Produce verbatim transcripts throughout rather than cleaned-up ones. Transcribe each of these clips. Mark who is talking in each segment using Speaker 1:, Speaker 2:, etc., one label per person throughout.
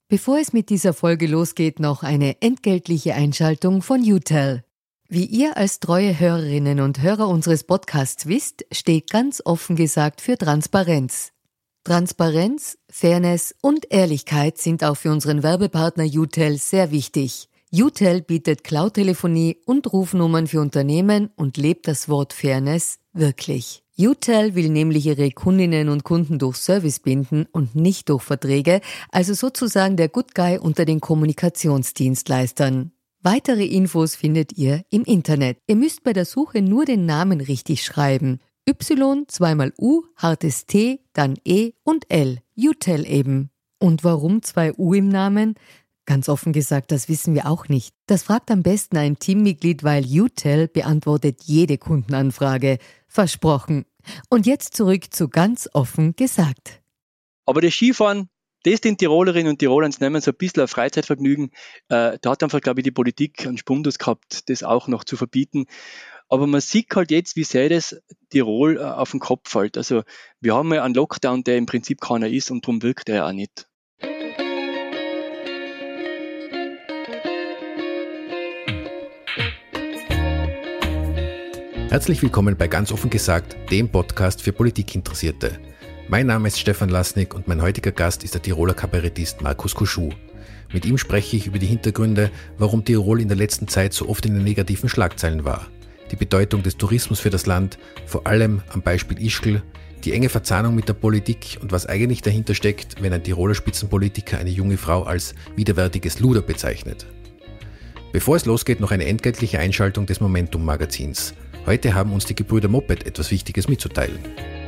Speaker 1: Bevor es mit dieser Folge losgeht, noch eine entgeltliche Einschaltung von UTEL. Wie ihr als treue Hörerinnen und Hörer unseres Podcasts wisst, steht ganz offen gesagt für Transparenz. Transparenz, Fairness und Ehrlichkeit sind auch für unseren Werbepartner UTEL sehr wichtig. UTEL bietet Cloud-Telefonie und Rufnummern für Unternehmen und lebt das Wort Fairness wirklich. UTEL will nämlich ihre Kundinnen und Kunden durch Service binden und nicht durch Verträge, also sozusagen der Good Guy unter den Kommunikationsdienstleistern. Weitere Infos findet ihr im Internet. Ihr müsst bei der Suche nur den Namen richtig schreiben. Y, zweimal U, hartes T, dann E und L. UTEL eben. Und warum zwei U im Namen? Ganz offen gesagt, das wissen wir auch nicht. Das fragt am besten ein Teammitglied, weil UTEL beantwortet jede Kundenanfrage. Versprochen. Und jetzt zurück zu ganz offen gesagt.
Speaker 2: Aber das Skifahren, das den Tirolerinnen und Tirolern nehmen, so ein bisschen ein Freizeitvergnügen, äh, da hat einfach, glaube ich, die Politik einen Spundus gehabt, das auch noch zu verbieten. Aber man sieht halt jetzt, wie sehr das Tirol äh, auf den Kopf fällt. Also wir haben ja einen Lockdown, der im Prinzip keiner ist und darum wirkt er auch nicht.
Speaker 3: Herzlich willkommen bei Ganz offen gesagt, dem Podcast für Politikinteressierte. Mein Name ist Stefan Lasnik und mein heutiger Gast ist der Tiroler Kabarettist Markus Koschuh. Mit ihm spreche ich über die Hintergründe, warum Tirol in der letzten Zeit so oft in den negativen Schlagzeilen war. Die Bedeutung des Tourismus für das Land, vor allem am Beispiel Ischgl, die enge Verzahnung mit der Politik und was eigentlich dahinter steckt, wenn ein Tiroler Spitzenpolitiker eine junge Frau als widerwärtiges Luder bezeichnet. Bevor es losgeht, noch eine entgeltliche Einschaltung des Momentum-Magazins. Heute haben uns die Gebrüder Moped etwas Wichtiges mitzuteilen.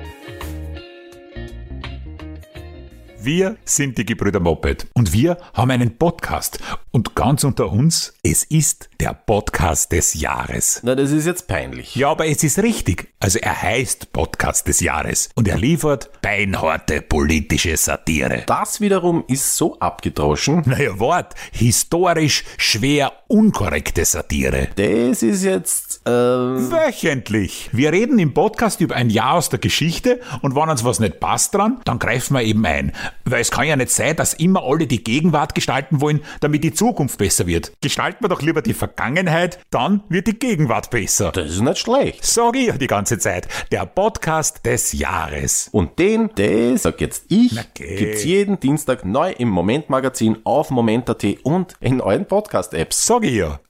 Speaker 4: Wir sind die Gebrüder Moped und wir haben einen Podcast. Und ganz unter uns, es ist der Podcast des Jahres.
Speaker 5: Na, das ist jetzt peinlich.
Speaker 4: Ja, aber es ist richtig. Also er heißt Podcast des Jahres und er liefert beinharte politische Satire.
Speaker 5: Das wiederum ist so abgedroschen.
Speaker 4: Naja, wart, historisch schwer unkorrekte Satire.
Speaker 5: Das ist jetzt, äh...
Speaker 4: Wöchentlich. Wir reden im Podcast über ein Jahr aus der Geschichte und wenn uns was nicht passt dran, dann greifen wir eben ein. Weil es kann ja nicht sein, dass immer alle die Gegenwart gestalten wollen, damit die Zukunft besser wird. Gestalten wir doch lieber die Vergangenheit, dann wird die Gegenwart besser.
Speaker 5: Das ist nicht schlecht.
Speaker 4: Sag ich ja die ganze Zeit. Der Podcast des Jahres.
Speaker 5: Und den, das sag jetzt ich,
Speaker 4: okay.
Speaker 5: Gibt's jeden Dienstag neu im Moment-Magazin auf Moment Punkt at und in euren Podcast-Apps.
Speaker 4: Sag ich ja.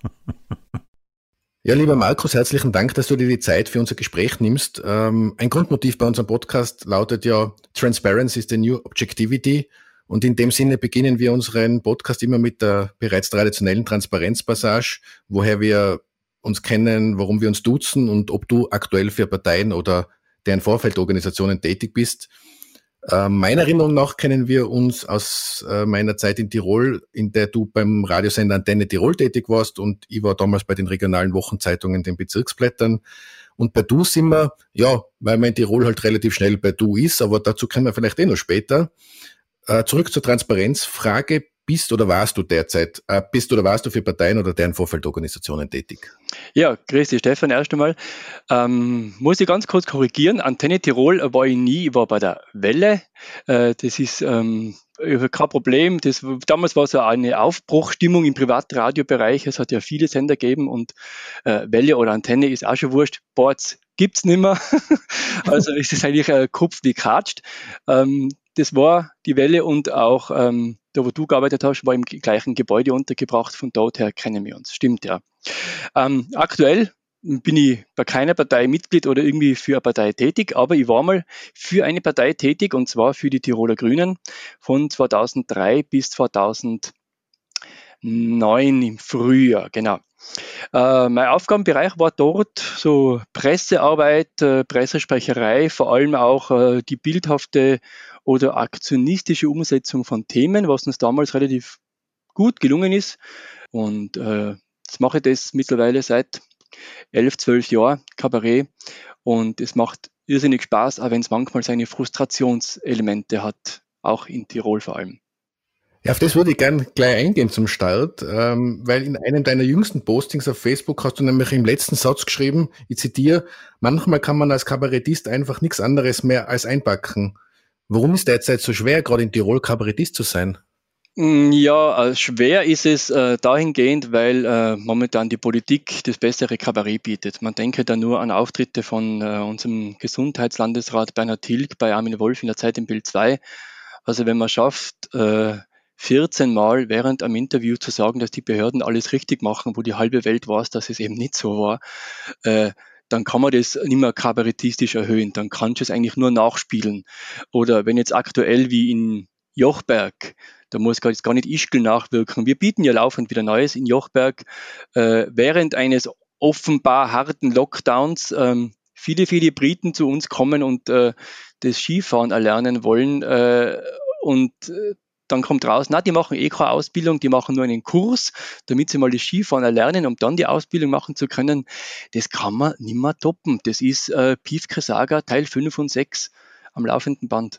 Speaker 3: Ja, lieber Markus, herzlichen Dank, dass du dir die Zeit für unser Gespräch nimmst. Ähm, ein Grundmotiv bei unserem Podcast lautet ja Transparency is the new objectivity. Und in dem Sinne beginnen wir unseren Podcast immer mit der bereits traditionellen Transparenzpassage, woher wir uns kennen, warum wir uns duzen und ob du aktuell für Parteien oder deren Vorfeldorganisationen tätig bist. Äh, meiner Erinnerung nach kennen wir uns aus äh, meiner Zeit in Tirol, in der du beim Radiosender Antenne Tirol tätig warst und ich war damals bei den regionalen Wochenzeitungen, den Bezirksblättern. Und bei Du sind wir, ja, weil man in Tirol halt relativ schnell bei Du ist, aber dazu kommen wir vielleicht eh noch später. Äh, zurück zur Transparenzfrage. Bist oder warst du derzeit, äh, bist oder warst du für Parteien oder deren Vorfeldorganisationen tätig?
Speaker 2: Ja, grüß dich Stefan erst einmal. Ähm, muss ich ganz kurz korrigieren, Antenne Tirol war ich nie, ich war bei der Welle. Äh, das ist ähm, kein Problem. Das, damals war so eine Aufbruchstimmung im Privatradiobereich. Es hat ja viele Sender gegeben und äh, Welle oder Antenne ist auch schon wurscht. Boards gibt's nicht mehr. Also ist es eigentlich ein Kopf, die kratscht. Ähm, das war die Welle und auch ähm, da, wo du gearbeitet hast, war im gleichen Gebäude untergebracht. Von dort her kennen wir uns. Stimmt, ja. Ähm, aktuell bin ich bei keiner Partei Mitglied oder irgendwie für eine Partei tätig, aber ich war mal für eine Partei tätig und zwar für die Tiroler Grünen von zweitausenddrei bis zweitausendneun im Frühjahr, genau. Äh, mein Aufgabenbereich war dort so Pressearbeit, äh, Pressesprecherei, vor allem auch äh, die bildhafte oder aktionistische Umsetzung von Themen, was uns damals relativ gut gelungen ist. Und äh, jetzt mache ich das mittlerweile seit elf, zwölf Jahren, Kabarett. Und es macht irrsinnig Spaß, auch wenn es manchmal seine Frustrationselemente hat, auch in Tirol vor allem.
Speaker 3: Ja, auf das würde ich gerne gleich eingehen zum Start, ähm, weil in einem deiner jüngsten Postings auf Facebook hast du nämlich im letzten Satz geschrieben, ich zitiere, manchmal kann man als Kabarettist einfach nichts anderes mehr als einpacken. Warum ist derzeit so schwer, gerade in Tirol Kabarettist zu sein?
Speaker 2: Ja, äh, schwer ist es äh, dahingehend, weil äh, momentan die Politik das bessere Kabarett bietet. Man denke da nur an Auftritte von äh, unserem Gesundheitslandesrat Bernhard Tilg bei Armin Wolf in der Zeit im Bild zwei. Also wenn man schafft, äh, vierzehn Mal während einem Interview zu sagen, dass die Behörden alles richtig machen, wo die halbe Welt weiß, dass es eben nicht so war, äh, dann kann man das nicht mehr kabarettistisch erhöhen. Dann kannst du es eigentlich nur nachspielen. Oder wenn jetzt aktuell wie in Jochberg, da muss jetzt gar nicht Ischgl nachwirken. Wir bieten ja laufend wieder Neues in Jochberg. Äh, während eines offenbar harten Lockdowns ähm, viele, viele Briten zu uns kommen und äh, das Skifahren erlernen wollen. Äh, und äh, dann kommt raus, na, die machen eh keine Ausbildung, die machen nur einen Kurs, damit sie mal das Skifahren erlernen, um dann die Ausbildung machen zu können. Das kann man nicht mehr toppen. Das ist äh, Piefke Saga Teil fünf und sechs am laufenden Band.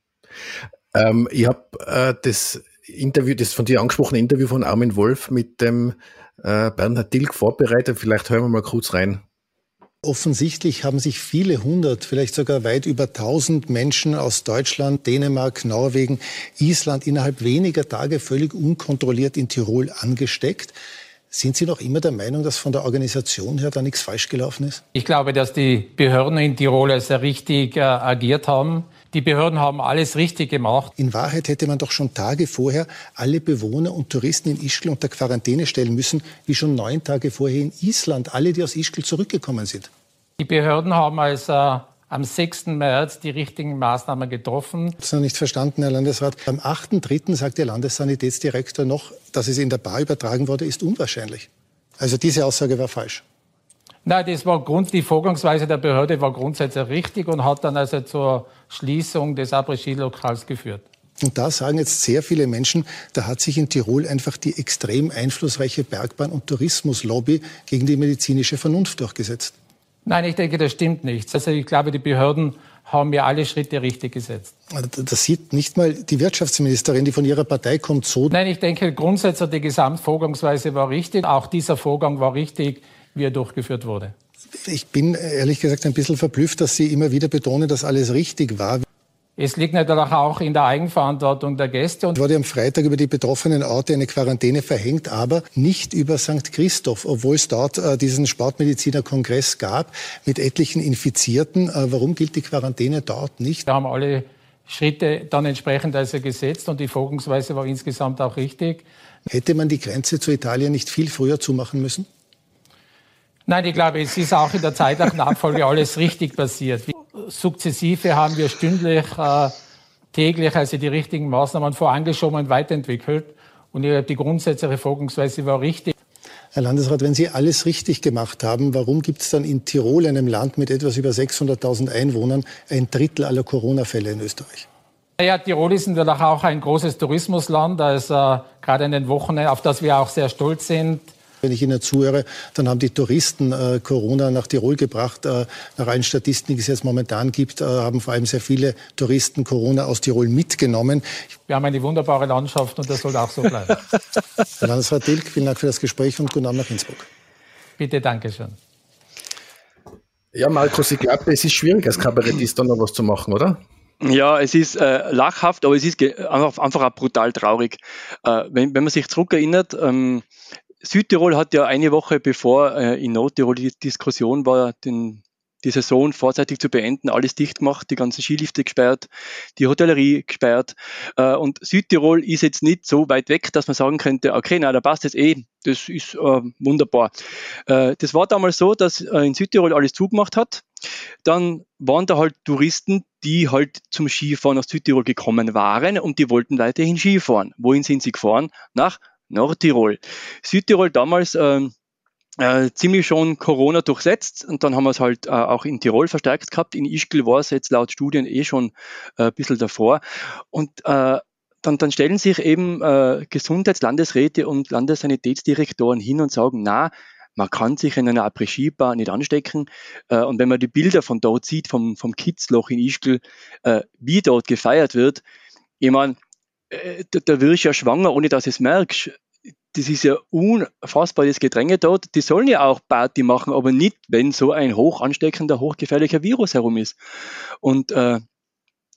Speaker 3: Ähm, ich habe äh, das Interview, das von dir angesprochene Interview von Armin Wolf mit dem äh, Bernhard Tilg vorbereitet. Vielleicht hören wir mal kurz rein.
Speaker 6: Offensichtlich haben sich viele hundert, vielleicht sogar weit über tausend Menschen aus Deutschland, Dänemark, Norwegen, Island innerhalb weniger Tage völlig unkontrolliert in Tirol angesteckt. Sind Sie noch immer der Meinung, dass von der Organisation her da nichts falsch gelaufen ist?
Speaker 7: Ich glaube, dass die Behörden in Tirol sehr richtig äh, agiert haben. Die Behörden haben alles richtig gemacht.
Speaker 6: In Wahrheit hätte man doch schon Tage vorher alle Bewohner und Touristen in Ischgl unter Quarantäne stellen müssen, wie schon neun Tage vorher in Island, alle, die aus Ischgl zurückgekommen sind.
Speaker 7: Die Behörden haben also am sechsten März die richtigen Maßnahmen getroffen.
Speaker 6: Ich habe es noch nicht verstanden, Herr Landesrat. Am achten dritten sagt der Landessanitätsdirektor noch, dass es in der Bar übertragen wurde, ist unwahrscheinlich. Also diese Aussage war falsch.
Speaker 7: Nein, das war Grund, die Vorgangsweise der Behörde war grundsätzlich richtig und hat dann also zur Schließung des Après-Ski-Lokals geführt.
Speaker 6: Und da sagen jetzt sehr viele Menschen, da hat sich in Tirol einfach die extrem einflussreiche Bergbahn- und Tourismuslobby gegen die medizinische Vernunft durchgesetzt.
Speaker 7: Nein, ich denke, das stimmt nicht. Also ich glaube, die Behörden haben ja alle Schritte richtig gesetzt.
Speaker 6: Das sieht nicht mal die Wirtschaftsministerin, die von ihrer Partei kommt, so.
Speaker 7: Nein, ich denke, grundsätzlich die Gesamtvorgangsweise war richtig. Auch dieser Vorgang war richtig, wie er durchgeführt wurde.
Speaker 6: Ich bin ehrlich gesagt ein bisschen verblüfft, dass Sie immer wieder betonen, dass alles richtig war.
Speaker 7: Es liegt natürlich auch in der Eigenverantwortung der Gäste.
Speaker 6: Es wurde am Freitag über die betroffenen Orte eine Quarantäne verhängt, aber nicht über Sankt Christoph, obwohl es dort äh, diesen Sportmedizinerkongress gab mit etlichen Infizierten. Äh, warum gilt die Quarantäne dort nicht?
Speaker 7: Wir haben alle Schritte dann entsprechend also gesetzt und die Vorgangsweise war insgesamt auch richtig.
Speaker 6: Hätte man die Grenze zu Italien nicht viel früher zumachen müssen?
Speaker 7: Nein, ich glaube, es ist auch in der zeitlichen Abfolge alles richtig passiert. Sukzessive haben wir stündlich, äh, täglich also die richtigen Maßnahmen vorangeschoben und weiterentwickelt. Und ich glaube, die grundsätzliche Vorgangsweise war richtig.
Speaker 6: Herr Landesrat, wenn Sie alles richtig gemacht haben, warum gibt es dann in Tirol, einem Land mit etwas über sechshunderttausend Einwohnern, ein Drittel aller Corona-Fälle in Österreich?
Speaker 7: Ja, Tirol ist natürlich auch ein großes Tourismusland, also gerade in den Wochen, auf das wir auch sehr stolz sind.
Speaker 6: Wenn ich Ihnen zuhöre, dann haben die Touristen äh, Corona nach Tirol gebracht. Äh, nach allen Statistiken, die es jetzt momentan gibt, äh, haben vor allem sehr viele Touristen Corona aus Tirol mitgenommen.
Speaker 7: Wir haben eine wunderbare Landschaft und das soll auch so bleiben.
Speaker 6: Herr Landesrat Tilg, vielen Dank für das Gespräch und guten Abend nach Innsbruck.
Speaker 7: Bitte, danke schön.
Speaker 3: Ja, Markus, ich glaube, es ist schwierig, als Kabarettist da noch was zu machen, oder?
Speaker 2: Ja, es ist äh, lachhaft, aber es ist einfach, einfach auch brutal traurig. Äh, wenn, wenn man sich zurückerinnert, ähm, Südtirol hat ja eine Woche bevor äh, in Nordtirol die Diskussion war, den, die Saison vorzeitig zu beenden, alles dicht gemacht, die ganzen Skilifte gesperrt, die Hotellerie gesperrt. Äh, und Südtirol ist jetzt nicht so weit weg, dass man sagen könnte, okay, na, da passt jetzt eh, das ist äh, wunderbar. Äh, das war damals so, dass äh, in Südtirol alles zugemacht hat. Dann waren da halt Touristen, die halt zum Skifahren nach Südtirol gekommen waren und die wollten weiterhin Skifahren. Wohin sind sie gefahren? Nach Nordtirol. Südtirol damals ähm, äh, ziemlich schon Corona durchsetzt und dann haben wir es halt äh, auch in Tirol verstärkt gehabt. In Ischgl war es jetzt laut Studien eh schon äh, ein bisschen davor. Und äh, dann, dann stellen sich eben äh, Gesundheitslandesräte und Landessanitätsdirektoren hin und sagen, na, man kann sich in einer Après-Ski-Bar nicht anstecken. Äh, und wenn man die Bilder von dort sieht, vom, vom Kitzloch in Ischgl, äh, wie dort gefeiert wird, ich meine, äh, da, da wirst du ja schwanger, ohne dass du es merkst. Das ist ja unfassbares Gedränge dort. Die sollen ja auch Party machen, aber nicht, wenn so ein hoch ansteckender, hochgefährlicher Virus herum ist. Und äh,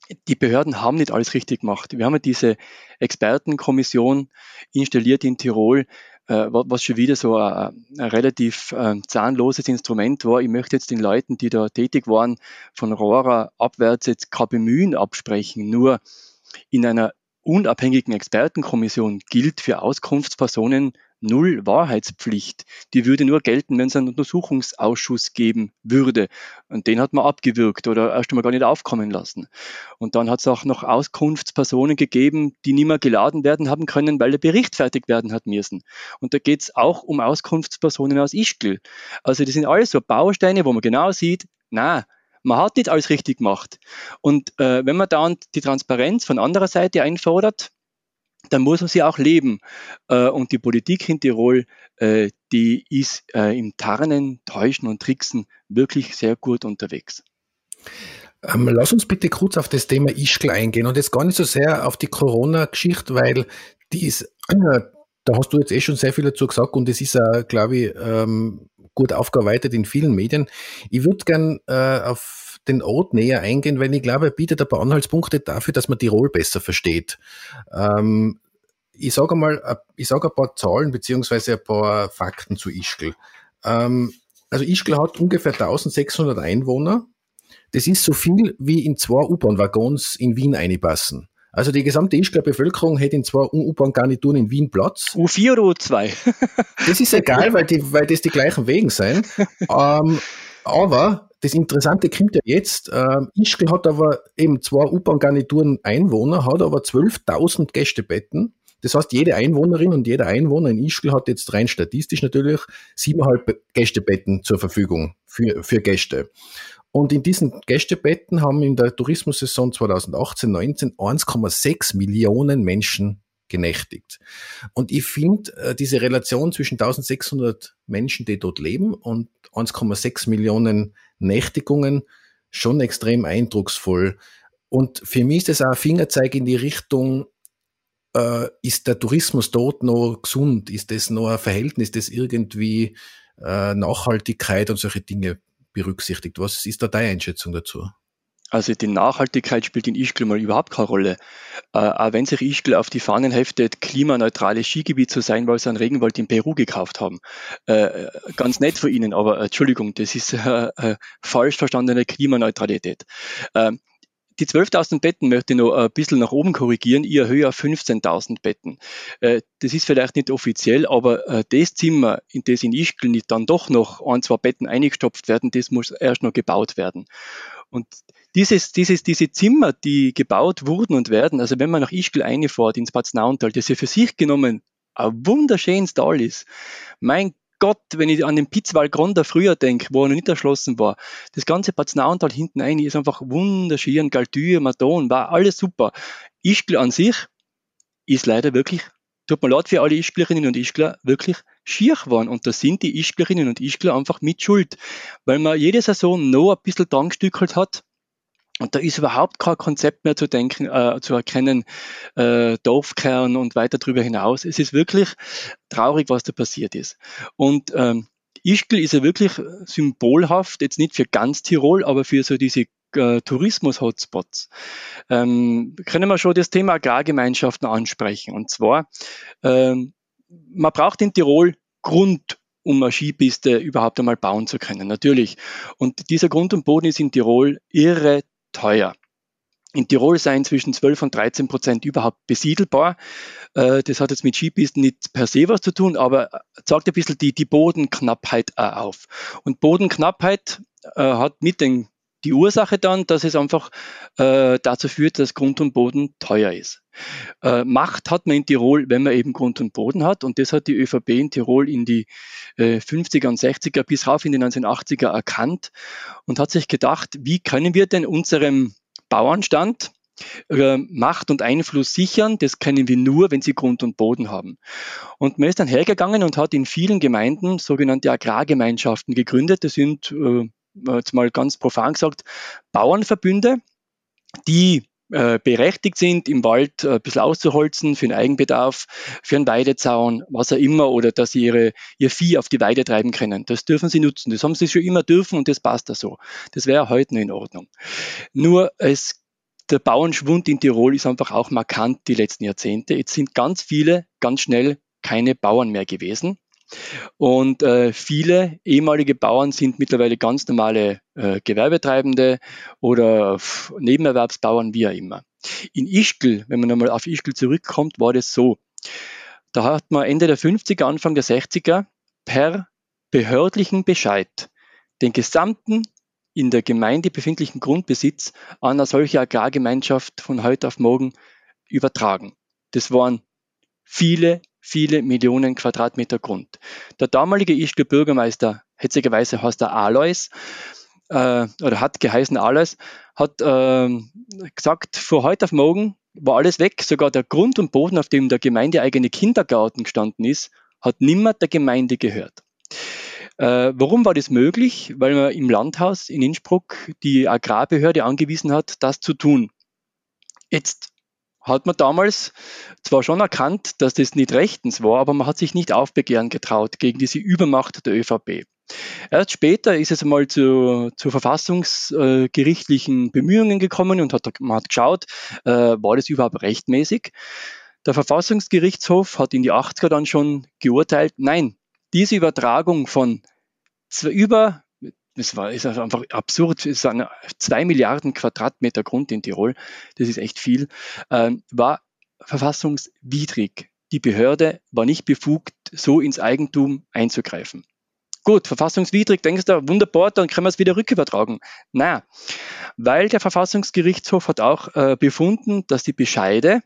Speaker 2: die Behörden haben nicht alles richtig gemacht. Wir haben ja diese Expertenkommission installiert in Tirol, äh, was schon wieder so ein, ein relativ äh, zahnloses Instrument war. Ich möchte jetzt den Leuten, die da tätig waren, von Rohrer abwärts jetzt kein Bemühen absprechen. Nur in einer unabhängigen Expertenkommission gilt für Auskunftspersonen null Wahrheitspflicht. Die würde nur gelten, wenn es einen Untersuchungsausschuss geben würde. Und den hat man abgewürgt oder erst einmal gar nicht aufkommen lassen. Und dann hat es auch noch Auskunftspersonen gegeben, die nicht mehr geladen werden haben können, weil der Bericht fertig werden hat müssen. Und da geht es auch um Auskunftspersonen aus Ischgl. Also das sind alles so Bausteine, wo man genau sieht, na, man hat nicht alles richtig gemacht. Und äh, wenn man dann die Transparenz von anderer Seite einfordert, dann muss man sie auch leben. Äh, und die Politik in Tirol, äh, die ist äh, im Tarnen, Täuschen und Tricksen wirklich sehr gut unterwegs.
Speaker 3: Ähm, lass uns bitte kurz auf das Thema Ischgl eingehen und jetzt gar nicht so sehr auf die Corona-Geschichte, weil die ist, äh, da hast du jetzt eh schon sehr viel dazu gesagt und es ist auch, glaube ich, ähm, gut aufgearbeitet in vielen Medien. Ich würde gern äh, auf den Ort näher eingehen, weil ich glaube, er bietet ein paar Anhaltspunkte dafür, dass man Tirol besser versteht. Ähm, ich sage mal, ich sage ein paar Zahlen beziehungsweise ein paar Fakten zu Ischgl. Ähm, also Ischgl hat ungefähr eintausendsechshundert Einwohner. Das ist so viel, wie in zwei U-Bahn-Waggons in Wien einpassen. Also die gesamte Ischgler Bevölkerung hätte in zwei U-Bahn-Garnituren in Wien Platz.
Speaker 2: U vier oder U zwei?
Speaker 3: Das ist egal, weil, die, weil das die gleichen Wegen sind. Ähm, aber das Interessante kommt ja jetzt. Ähm, Ischgl hat aber eben zwei U-Bahn-Garnituren Einwohner, hat aber zwölftausend Gästebetten. Das heißt, jede Einwohnerin und jeder Einwohner in Ischgl hat jetzt rein statistisch natürlich siebeneinhalb Gästebetten zur Verfügung für, für Gäste. Und in diesen Gästebetten haben in der Tourismussaison zweitausendachtzehn neunzehn eins Komma sechs Millionen Menschen genächtigt. Und ich finde diese Relation zwischen eintausendsechshundert Menschen, die dort leben, und eins Komma sechs Millionen Nächtigungen schon extrem eindrucksvoll. Und für mich ist das auch ein Fingerzeig in die Richtung, äh, ist der Tourismus dort noch gesund? Ist das noch ein Verhältnis, das irgendwie äh, Nachhaltigkeit und solche Dinge berücksichtigt? Was ist da deine Einschätzung dazu?
Speaker 2: Also die Nachhaltigkeit spielt in Ischgl mal überhaupt keine Rolle. Äh, auch wenn sich Ischgl auf die Fahnen heftet, klimaneutrales Skigebiet zu sein, weil sie einen Regenwald in Peru gekauft haben. Äh, ganz nett für Ihnen, aber äh, Entschuldigung, das ist äh, äh, falsch verstandene Klimaneutralität. Äh, Die zwölftausend Betten möchte ich noch ein bisschen nach oben korrigieren, eher höher fünfzehntausend Betten. Äh, das ist vielleicht nicht offiziell, aber äh, das Zimmer, in das in Ischgl nicht dann doch noch ein, zwei Betten eingestopft werden, das muss erst noch gebaut werden. Und dieses, dieses, diese Zimmer, die gebaut wurden und werden, also wenn man nach Ischgl reinfährt, ins Paznauntal, das ja für sich genommen ein wunderschönes Tal ist, mein Gott, wenn ich an den Pitzwalgronder früher denke, wo er noch nicht erschlossen war, das ganze Paznauntal hinten rein ist einfach wunderschön, Galtür, Maton, war alles super. Ischgl an sich ist leider wirklich, tut mir leid für alle Ischglerinnen und Ischgler, wirklich schier geworden. Und da sind die Ischglerinnen und Ischgler einfach mit Schuld, weil man jede Saison noch ein bisschen dran gestückelt hat. Und da ist überhaupt kein Konzept mehr zu denken, äh, zu erkennen, äh, Dorfkern und weiter darüber hinaus. Es ist wirklich traurig, was da passiert ist. Und ähm, Ischgl ist ja wirklich symbolhaft, jetzt nicht für ganz Tirol, aber für so diese äh, Tourismus-Hotspots. Ähm, können wir schon das Thema Agrargemeinschaften ansprechen. Und zwar, ähm, man braucht in Tirol Grund, um eine Skipiste überhaupt einmal bauen zu können, natürlich. Und dieser Grund und Boden ist in Tirol irre teuer. In Tirol seien zwischen zwölf und dreizehn Prozent überhaupt besiedelbar. Das hat jetzt mit Skipisten nicht per se was zu tun, aber zeigt ein bisschen die, die Bodenknappheit auf. Und Bodenknappheit äh, hat mit den, die Ursache dann, dass es einfach äh, dazu führt, dass Grund und Boden teuer ist. Äh, Macht hat man in Tirol, wenn man eben Grund und Boden hat, und das hat die ÖVP in Tirol in die äh, fünfziger und sechziger bis rauf in die neunzehnhundertachtziger erkannt und hat sich gedacht, wie können wir denn unserem Bauernstand äh, Macht und Einfluss sichern? Das können wir nur, wenn sie Grund und Boden haben. Und man ist dann hergegangen und hat in vielen Gemeinden sogenannte Agrargemeinschaften gegründet. Das sind, äh, jetzt mal ganz profan gesagt, Bauernverbünde, die äh, berechtigt sind, im Wald äh, ein bisschen auszuholzen für den Eigenbedarf, für einen Weidezaun, was auch immer, oder dass sie ihre, ihr Vieh auf die Weide treiben können. Das dürfen sie nutzen. Das haben sie schon immer dürfen und das passt da so. Das wäre heute noch in Ordnung. Nur es der Bauernschwund in Tirol ist einfach auch markant die letzten Jahrzehnte. Jetzt sind ganz viele ganz schnell keine Bauern mehr gewesen. Und äh, viele ehemalige Bauern sind mittlerweile ganz normale äh, Gewerbetreibende oder f- Nebenerwerbsbauern, wie auch immer. In Ischgl, wenn man nochmal auf Ischgl zurückkommt, war das so. Da hat man Ende der fünfziger, Anfang der sechziger per behördlichen Bescheid den gesamten in der Gemeinde befindlichen Grundbesitz an eine solche Agrargemeinschaft von heute auf morgen übertragen. Das waren viele, viele Millionen Quadratmeter Grund. Der damalige Ischgl Bürgermeister, hetzigerweise heißt er Alois, äh, oder hat geheißen Alois, hat äh, gesagt, von heute auf morgen war alles weg, sogar der Grund und Boden, auf dem der gemeindeeigene Kindergarten gestanden ist, hat nimmer der Gemeinde gehört. Äh, warum war das möglich? Weil man im Landhaus in Innsbruck die Agrarbehörde angewiesen hat, das zu tun. Jetzt hat man damals zwar schon erkannt, dass das nicht rechtens war, aber man hat sich nicht aufbegehren getraut gegen diese Übermacht der ÖVP. Erst später ist es einmal zu, zu verfassungsgerichtlichen Bemühungen gekommen und hat, man hat geschaut, äh, war das überhaupt rechtmäßig? Der Verfassungsgerichtshof hat in die achtziger dann schon geurteilt, nein, diese Übertragung von zwei, über, das war, ist einfach absurd, es sind zwei Milliarden Quadratmeter Grund in Tirol, das ist echt viel, äh, war verfassungswidrig. Die Behörde war nicht befugt, so ins Eigentum einzugreifen. Gut, verfassungswidrig, denkst du, wunderbar, dann können wir es wieder rückübertragen. Nein, weil der Verfassungsgerichtshof hat auch äh, befunden, dass die Bescheide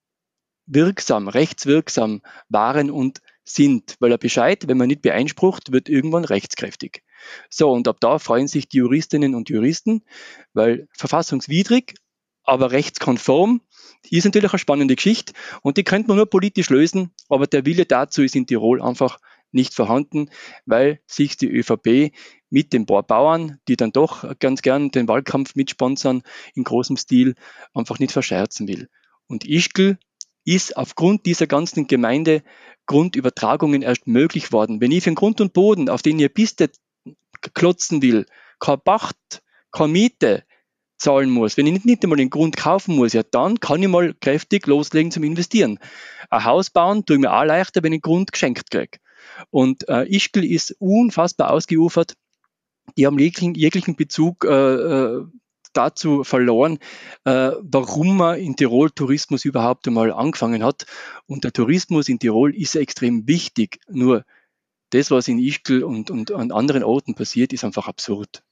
Speaker 2: wirksam, rechtswirksam waren und sind, weil der Bescheid, wenn man nicht beeinsprucht, wird irgendwann rechtskräftig. So, und ab da freuen sich die Juristinnen und Juristen, weil verfassungswidrig, aber rechtskonform, ist natürlich eine spannende Geschichte und die könnte man nur politisch lösen, aber der Wille dazu ist in Tirol einfach nicht vorhanden, weil sich die ÖVP mit den Bauern, die dann doch ganz gern den Wahlkampf mitsponsern, in großem Stil einfach nicht verscherzen will. Und Ischgl ist aufgrund dieser ganzen Gemeindegrundübertragungen erst möglich worden. Wenn ich für den Grund und Boden, auf den ihr Piste klotzen will, keine Pacht, keine Miete zahlen muss, wenn ich nicht, nicht einmal den Grund kaufen muss, ja, dann kann ich mal kräftig loslegen zum Investieren. Ein Haus bauen tue ich mir auch leichter, wenn ich den Grund geschenkt kriege. Und äh, Ischgl ist unfassbar ausgeufert. Die haben jeglichen, jeglichen Bezug äh, dazu verloren, äh, warum man in Tirol Tourismus überhaupt einmal angefangen hat. Und der Tourismus in Tirol ist extrem wichtig. Nur das, was in Ischgl und, und an anderen Orten passiert, ist einfach absurd.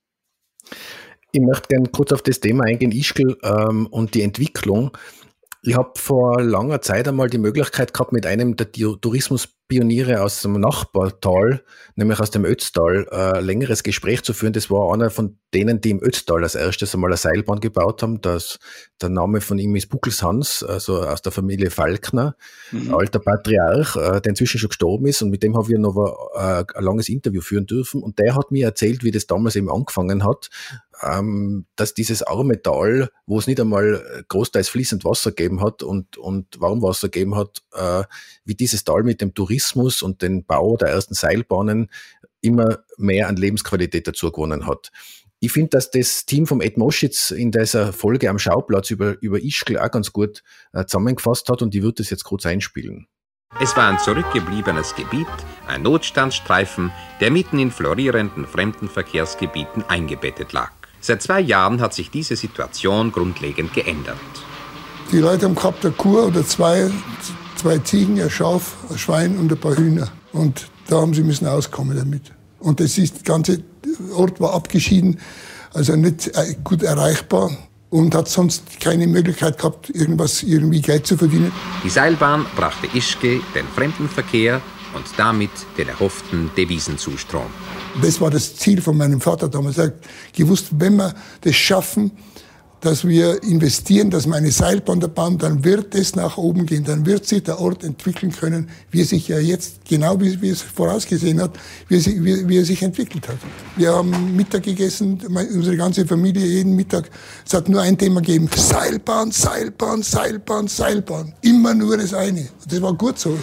Speaker 3: Ich möchte gerne kurz auf das Thema eingehen, Ischgl ähm, und die Entwicklung. Ich habe vor langer Zeit einmal die Möglichkeit gehabt, mit einem der Tourismuspioniere aus dem Nachbartal, nämlich aus dem Ötztal, ein äh, längeres Gespräch zu führen. Das war einer von denen, die im Ötztal als erstes einmal eine Seilbahn gebaut haben. Das, der Name von ihm ist Buckelshans, also aus der Familie Falkner, mhm. alter Patriarch, äh, der inzwischen schon gestorben ist. Und mit dem haben wir noch ein, äh, ein langes Interview führen dürfen. Und der hat mir erzählt, wie das damals eben angefangen hat, ähm, dass dieses arme Tal, wo es nicht einmal großteils fließend Wasser gegeben hat und, und Warmwasser gegeben hat, äh, wie dieses Tal mit dem Tourismus und dem Bau der ersten Seilbahnen immer mehr an Lebensqualität dazu gewonnen hat. Ich finde, dass das Team vom Ed Moschitz in dieser Folge am Schauplatz über, über Ischgl auch ganz gut äh, zusammengefasst hat und ich würde das jetzt kurz einspielen.
Speaker 8: Es war ein zurückgebliebenes Gebiet, ein Notstandsstreifen, der mitten in florierenden Fremdenverkehrsgebieten eingebettet lag. Seit zwei Jahren hat sich diese Situation grundlegend geändert.
Speaker 9: Die Leute haben gehabt eine Kuh oder zwei, zwei Ziegen, ein Schaf, ein Schwein und ein paar Hühner. Und da haben sie müssen auskommen damit. Und das ist, der ganze Ort war abgeschieden, also nicht gut erreichbar und hat sonst keine Möglichkeit gehabt, irgendwas, irgendwie Geld zu verdienen.
Speaker 8: Die Seilbahn brachte Ischgl den Fremdenverkehr und damit den erhofften Devisenzustrom.
Speaker 9: Das war das Ziel von meinem Vater damals. Er hat gewusst, wenn wir das schaffen, dass wir investieren, dass wir eine Seilbahn da bauen, dann wird es nach oben gehen, dann wird sich der Ort entwickeln können, wie er sich ja jetzt, genau wie, wie es vorausgesehen hat, wie er, sich, wie, wie er sich entwickelt hat. Wir haben Mittag gegessen, unsere ganze Familie jeden Mittag. Es hat nur ein Thema gegeben, Seilbahn, Seilbahn, Seilbahn, Seilbahn. Immer nur das eine. Das war gut so.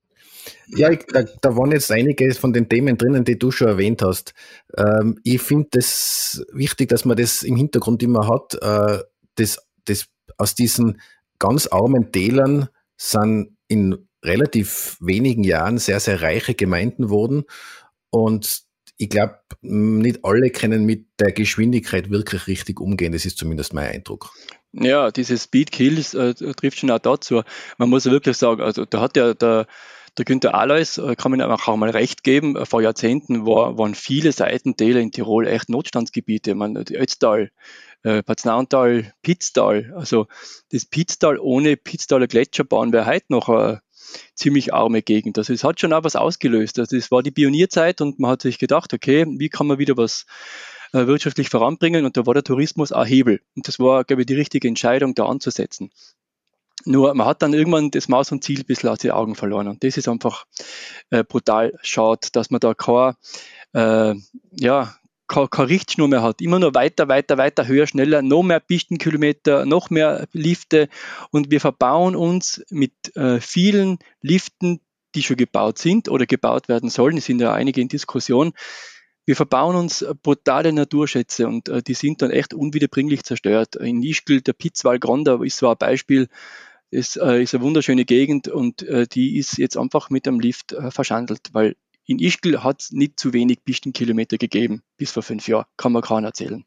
Speaker 3: Ja, ich, da, da waren jetzt einige von den Themen drinnen, die du schon erwähnt hast. Ähm, ich finde es das wichtig, dass man das im Hintergrund immer hat. Äh, das, das aus diesen ganz armen Tälern sind in relativ wenigen Jahren sehr, sehr reiche Gemeinden wurden. Und ich glaube, nicht alle können mit der Geschwindigkeit wirklich richtig umgehen. Das ist zumindest mein Eindruck.
Speaker 2: Ja, diese Speed Kills äh, trifft schon auch dazu. Man muss ja wirklich sagen, also da hat ja der, der Günther Alois, äh, kann man ihm auch mal recht geben, äh, vor Jahrzehnten war, waren viele Seitentäler in Tirol echt Notstandsgebiete. Man, die Ötztal, äh, Paznauntal, Pitztal, also das Pitztal ohne Pitztaler Gletscherbahn wäre heute noch eine ziemlich arme Gegend. Also es hat schon auch was ausgelöst. Also es war die Pionierzeit und man hat sich gedacht, okay, wie kann man wieder was äh, wirtschaftlich voranbringen, und da war der Tourismus ein Hebel. Und das war, glaube ich, die richtige Entscheidung, da anzusetzen. Nur man hat dann irgendwann das Maß und Ziel ein bisschen aus den Augen verloren, und das ist einfach äh, brutal schade, dass man da kein, äh, ja, keine, keine Richtschnur mehr hat. Immer nur weiter, weiter, weiter, höher, schneller, noch mehr Pistenkilometer, noch mehr Lifte, und wir verbauen uns mit äh, vielen Liften, die schon gebaut sind oder gebaut werden sollen. Es sind ja einige in Diskussion. Wir verbauen uns brutale Naturschätze, und äh, die sind dann echt unwiederbringlich zerstört. In Ischgl, der Pitzwall-Gronder ist so ein Beispiel. Es äh, ist eine wunderschöne Gegend, und äh, die ist jetzt einfach mit einem Lift äh, verschandelt, weil in Ischgl hat es nicht zu wenig Pistenkilometer gegeben, bis vor fünf Jahren, kann man keiner erzählen.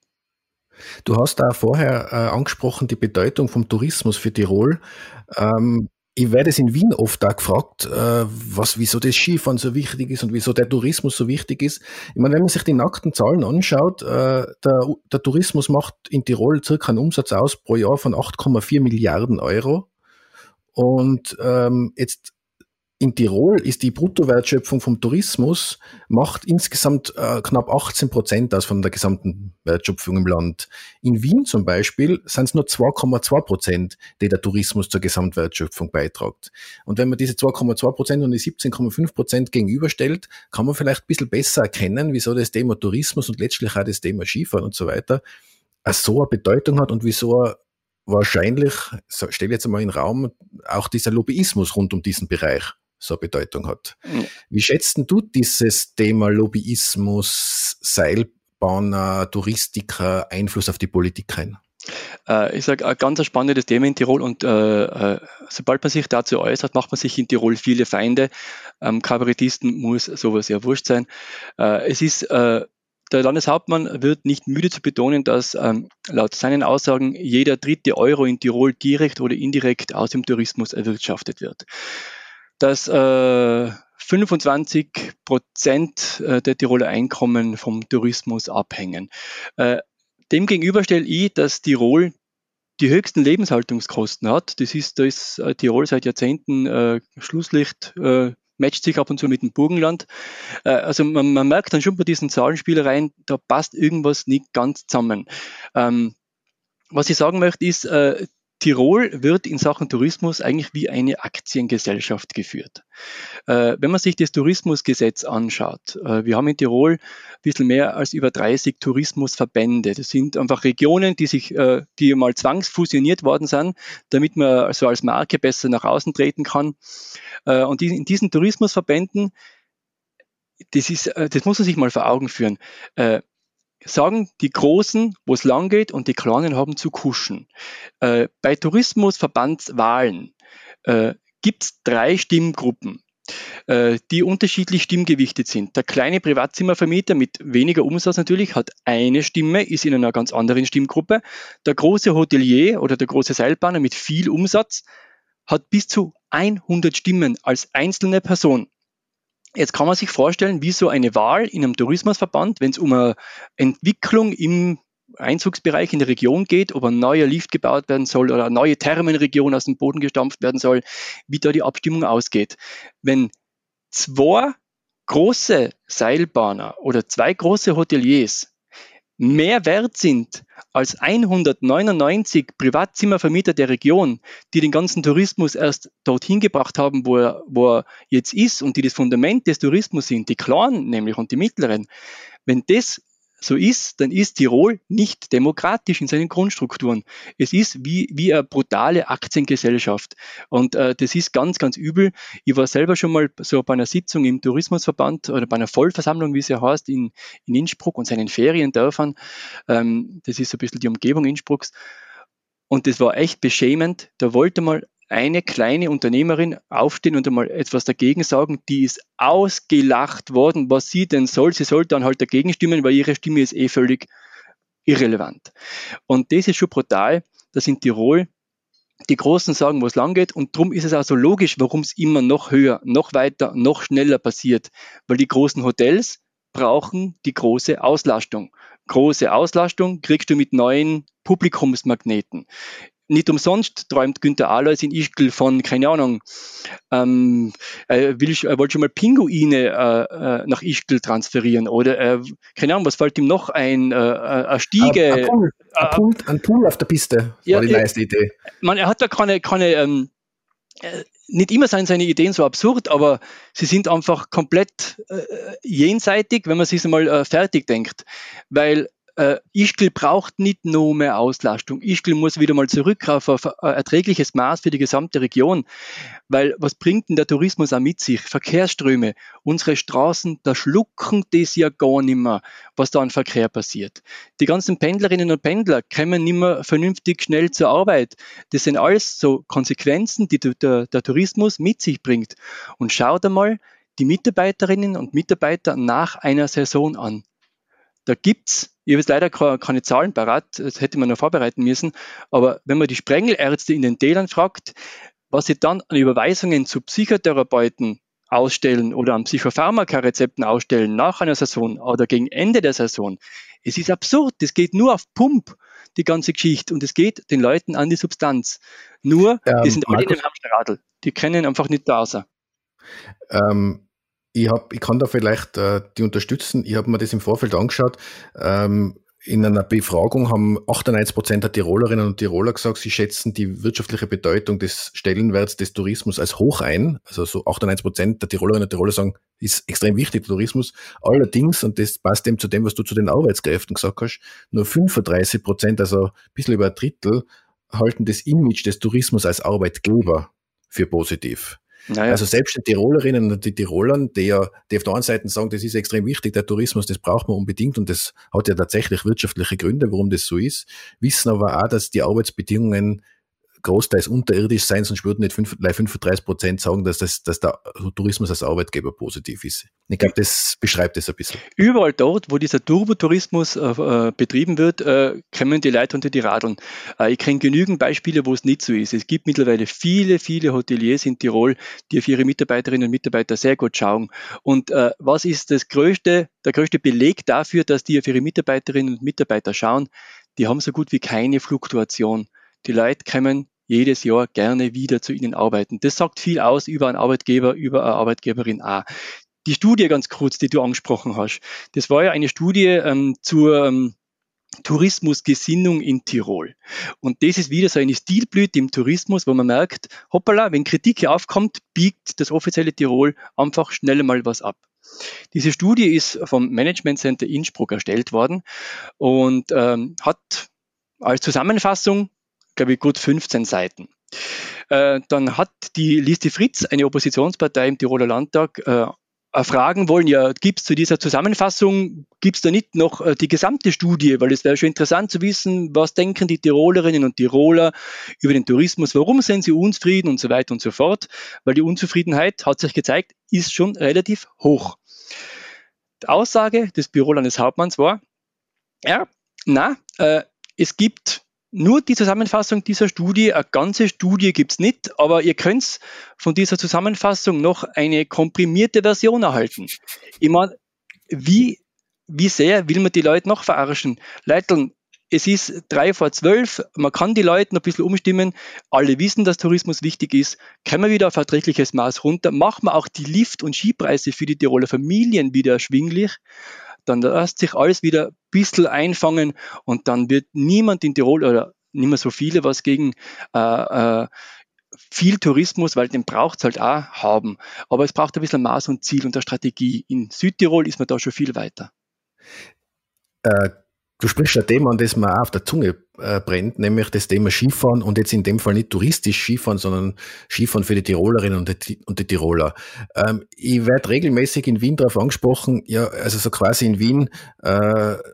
Speaker 3: Du hast da vorher äh, angesprochen, die Bedeutung vom Tourismus für Tirol. Ähm, ich werde es in Wien oft auch gefragt, äh, was, wieso das Skifahren so wichtig ist und wieso der Tourismus so wichtig ist. Ich meine, wenn man sich die nackten Zahlen anschaut, äh, der, der Tourismus macht in Tirol circa einen Umsatz aus pro Jahr von acht Komma vier Milliarden Euro. Und ähm, jetzt in Tirol ist die Bruttowertschöpfung vom Tourismus, macht insgesamt äh, knapp achtzehn Prozent aus von der gesamten Wertschöpfung im Land. In Wien zum Beispiel sind es nur zwei Komma zwei Prozent, die der Tourismus zur Gesamtwertschöpfung beitragt. Und wenn man diese zwei Komma zwei Prozent und die siebzehn Komma fünf Prozent gegenüberstellt, kann man vielleicht ein bisschen besser erkennen, wieso das Thema Tourismus und letztlich auch das Thema Skifahren und so weiter so eine Bedeutung hat und wieso er wahrscheinlich, so stelle ich jetzt einmal in den Raum, auch dieser Lobbyismus rund um diesen Bereich so eine Bedeutung hat. Ja. Wie schätzt du dieses Thema Lobbyismus, Seilbahner, Touristiker, Einfluss auf die Politik ein?
Speaker 2: Äh, ich sage, ein ganz spannendes Thema in Tirol, und äh, äh, sobald man sich dazu äußert, macht man sich in Tirol viele Feinde. Ähm, Kabarettisten muss sowas ja wurscht sein. Äh, es ist äh, Der Landeshauptmann wird nicht müde zu betonen, dass ähm, laut seinen Aussagen jeder dritte Euro in Tirol direkt oder indirekt aus dem Tourismus erwirtschaftet wird. Dass äh, fünfundzwanzig Prozent der Tiroler Einkommen vom Tourismus abhängen. Äh, Demgegenüber stelle ich, dass Tirol die höchsten Lebenshaltungskosten hat. Das ist, da ist äh, Tirol seit Jahrzehnten äh, Schlusslicht, äh, matcht sich ab und zu mit dem Burgenland. Äh, also man, man merkt dann schon bei diesen Zahlenspielereien, da passt irgendwas nicht ganz zusammen. Ähm, was ich sagen möchte ist, äh, Tirol wird in Sachen Tourismus eigentlich wie eine Aktiengesellschaft geführt. Äh, wenn man sich das Tourismusgesetz anschaut, äh, wir haben in Tirol ein bisschen mehr als über dreißig Tourismusverbände. Das sind einfach Regionen, die sich, äh, die mal zwangsfusioniert worden sind, damit man also als Marke besser nach außen treten kann. Äh, und die, in diesen Tourismusverbänden, das ist, äh, das muss man sich mal vor Augen führen, äh, sagen die Großen, wo es lang geht, und die Kleinen haben zu kuschen. Äh, bei Tourismusverbandswahlen äh, gibt es drei Stimmgruppen, äh, die unterschiedlich stimmgewichtet sind. Der kleine Privatzimmervermieter mit weniger Umsatz natürlich hat eine Stimme, ist in einer ganz anderen Stimmgruppe. Der große Hotelier oder der große Seilbahner mit viel Umsatz hat bis zu hundert Stimmen als einzelne Person. Jetzt kann man sich vorstellen, wie so eine Wahl in einem Tourismusverband, wenn es um eine Entwicklung im Einzugsbereich in der Region geht, ob ein neuer Lift gebaut werden soll oder eine neue Thermenregion aus dem Boden gestampft werden soll, wie da die Abstimmung ausgeht. Wenn zwei große Seilbahner oder zwei große Hoteliers mehr wert sind als hundertneunundneunzig Privatzimmervermieter der Region, die den ganzen Tourismus erst dorthin gebracht haben, wo er, wo er jetzt ist, und die das Fundament des Tourismus sind, die Kleinen nämlich und die Mittleren. Wenn das so ist, dann ist Tirol nicht demokratisch in seinen Grundstrukturen. Es ist wie, wie eine brutale Aktiengesellschaft. Und äh, das ist ganz, ganz übel. Ich war selber schon mal so bei einer Sitzung im Tourismusverband oder bei einer Vollversammlung, wie es ja heißt, in, in Innsbruck und seinen Feriendörfern. Ähm, das ist so ein bisschen die Umgebung Innsbrucks. Und das war echt beschämend. Da wollte mal eine kleine Unternehmerin aufstehen und einmal etwas dagegen sagen. Die ist ausgelacht worden, was sie denn soll. Sie soll dann halt dagegen stimmen, weil ihre Stimme ist eh völlig irrelevant. Und das ist schon brutal, dass in Tirol die Großen sagen, wo es lang geht. Und darum ist es auch so logisch, warum es immer noch höher, noch weiter, noch schneller passiert. Weil die großen Hotels brauchen die große Auslastung. Große Auslastung kriegst du mit neuen Publikumsmagneten. Nicht umsonst träumt Günther Alois in Ischgl von, keine Ahnung, ähm, er, will, er wollte schon mal Pinguine äh, nach Ischgl transferieren oder, äh, keine Ahnung, was fällt ihm noch ein? Äh, eine Stiege.
Speaker 3: Ein Pool, ein,
Speaker 2: äh,
Speaker 3: Pool, ein Pool auf der Piste
Speaker 2: ja,
Speaker 3: war die neueste Idee.
Speaker 2: Man, er hat da keine, keine ähm, nicht immer seien seine Ideen so absurd, aber sie sind einfach komplett äh, jenseitig, wenn man sich einmal äh, fertig denkt, weil äh, Ischgl braucht nicht nur mehr Auslastung. Ischgl muss wieder mal zurück auf ein erträgliches Maß für die gesamte Region, weil was bringt denn der Tourismus auch mit sich? Verkehrsströme, unsere Straßen, da schlucken das ja gar nicht mehr, was da an Verkehr passiert. Die ganzen Pendlerinnen und Pendler kommen nicht mehr vernünftig schnell zur Arbeit. Das sind alles so Konsequenzen, die der, der Tourismus mit sich bringt. Und schaut einmal die Mitarbeiterinnen und Mitarbeiter nach einer Saison an. Da gibt's, ich habe jetzt leider keine Zahlen parat, das hätte man noch vorbereiten müssen, aber wenn man die Sprengelärzte in den Tälern fragt, was sie dann an Überweisungen zu Psychotherapeuten ausstellen oder an Psychopharmaka-Rezepten ausstellen nach einer Saison oder gegen Ende der Saison, es ist absurd, das geht nur auf Pump, die ganze Geschichte, und es geht den Leuten an die Substanz. Nur, ähm, die sind alle in einem Hamsterradl, die können einfach nicht da sein.
Speaker 3: Ähm, Ich, hab, ich kann da vielleicht äh, die unterstützen. Ich habe mir das im Vorfeld angeschaut. Ähm, in einer Befragung haben achtundneunzig Prozent der Tirolerinnen und Tiroler gesagt, sie schätzen die wirtschaftliche Bedeutung des Stellenwerts des Tourismus als hoch ein. Also so achtundneunzig Prozent der Tirolerinnen und Tiroler sagen, ist extrem wichtig, Tourismus. Allerdings, und das passt eben zu dem, was du zu den Arbeitskräften gesagt hast, nur fünfunddreißig Prozent, also ein bisschen über ein Drittel, halten das Image des Tourismus als Arbeitgeber für positiv. Naja. Also selbst die Tirolerinnen und die Tirolern, die ja, die auf der einen Seite sagen, das ist extrem wichtig, der Tourismus, das braucht man unbedingt, und das hat ja tatsächlich wirtschaftliche Gründe, warum das so ist, wissen aber auch, dass die Arbeitsbedingungen großteils unterirdisch sein, sonst würden nicht fünfunddreißig Prozent sagen, dass, das, dass der Tourismus als Arbeitgeber positiv ist. Ich glaube, das beschreibt das ein bisschen.
Speaker 2: Überall dort, wo dieser Turbotourismus äh, betrieben wird, äh, kommen die Leute unter die Radeln. Äh, ich kenne genügend Beispiele, wo es nicht so ist. Es gibt mittlerweile viele, viele Hoteliers in Tirol, die auf ihre Mitarbeiterinnen und Mitarbeiter sehr gut schauen. Und äh, was ist das größte, der größte Beleg dafür, dass die auf ihre Mitarbeiterinnen und Mitarbeiter schauen? Die haben so gut wie keine Fluktuation. Die Leute kommen jedes Jahr gerne wieder zu ihnen arbeiten. Das sagt viel aus über einen Arbeitgeber, über eine Arbeitgeberin auch. Die Studie ganz kurz, die du angesprochen hast, das war ja eine Studie ähm, zur ähm, Tourismusgesinnung in Tirol. Und das ist wieder so eine Stilblüte im Tourismus, wo man merkt, hoppala, wenn Kritik hier aufkommt, biegt das offizielle Tirol einfach schnell mal was ab. Diese Studie ist vom Management Center Innsbruck erstellt worden und ähm, hat als Zusammenfassung, glaube ich, gut fünfzehn Seiten. Äh, dann hat die Liste Fritz, eine Oppositionspartei im Tiroler Landtag, äh, erfragen wollen, ja, gibt es zu dieser Zusammenfassung, gibt es da nicht noch äh, die gesamte Studie, weil es wäre schon interessant zu wissen, was denken die Tirolerinnen und Tiroler über den Tourismus, warum sind sie unzufrieden und so weiter und so fort, weil die Unzufriedenheit, hat sich gezeigt, ist schon relativ hoch. Die Aussage des Bürolandeshauptmanns war, ja, na, äh, es gibt nur die Zusammenfassung dieser Studie, eine ganze Studie gibt's nicht, aber ihr könnt von dieser Zusammenfassung noch eine komprimierte Version erhalten. Ich meine, wie, wie sehr will man die Leute noch verarschen? Leiteln, es ist drei vor zwölf, man kann die Leute noch ein bisschen umstimmen, alle wissen, dass Tourismus wichtig ist, können wir wieder auf verträgliches Maß runter, machen wir auch die Lift- und Skipreise für die Tiroler Familien wieder erschwinglich, dann lässt sich alles wieder ein bisschen einfangen und dann wird niemand in Tirol oder nicht mehr so viele was gegen äh, äh, viel Tourismus, weil den braucht es halt auch haben. Aber es braucht ein bisschen Maß und Ziel und eine Strategie. In Südtirol ist man da schon viel weiter.
Speaker 3: Äh, du sprichst ein Thema, an das mir auch auf der Zunge äh, brennt, nämlich das Thema Skifahren, und jetzt in dem Fall nicht touristisch Skifahren, sondern Skifahren für die Tirolerinnen und die, und die Tiroler. Ähm, ich werde regelmäßig in Wien darauf angesprochen, ja, also so quasi in Wien, äh,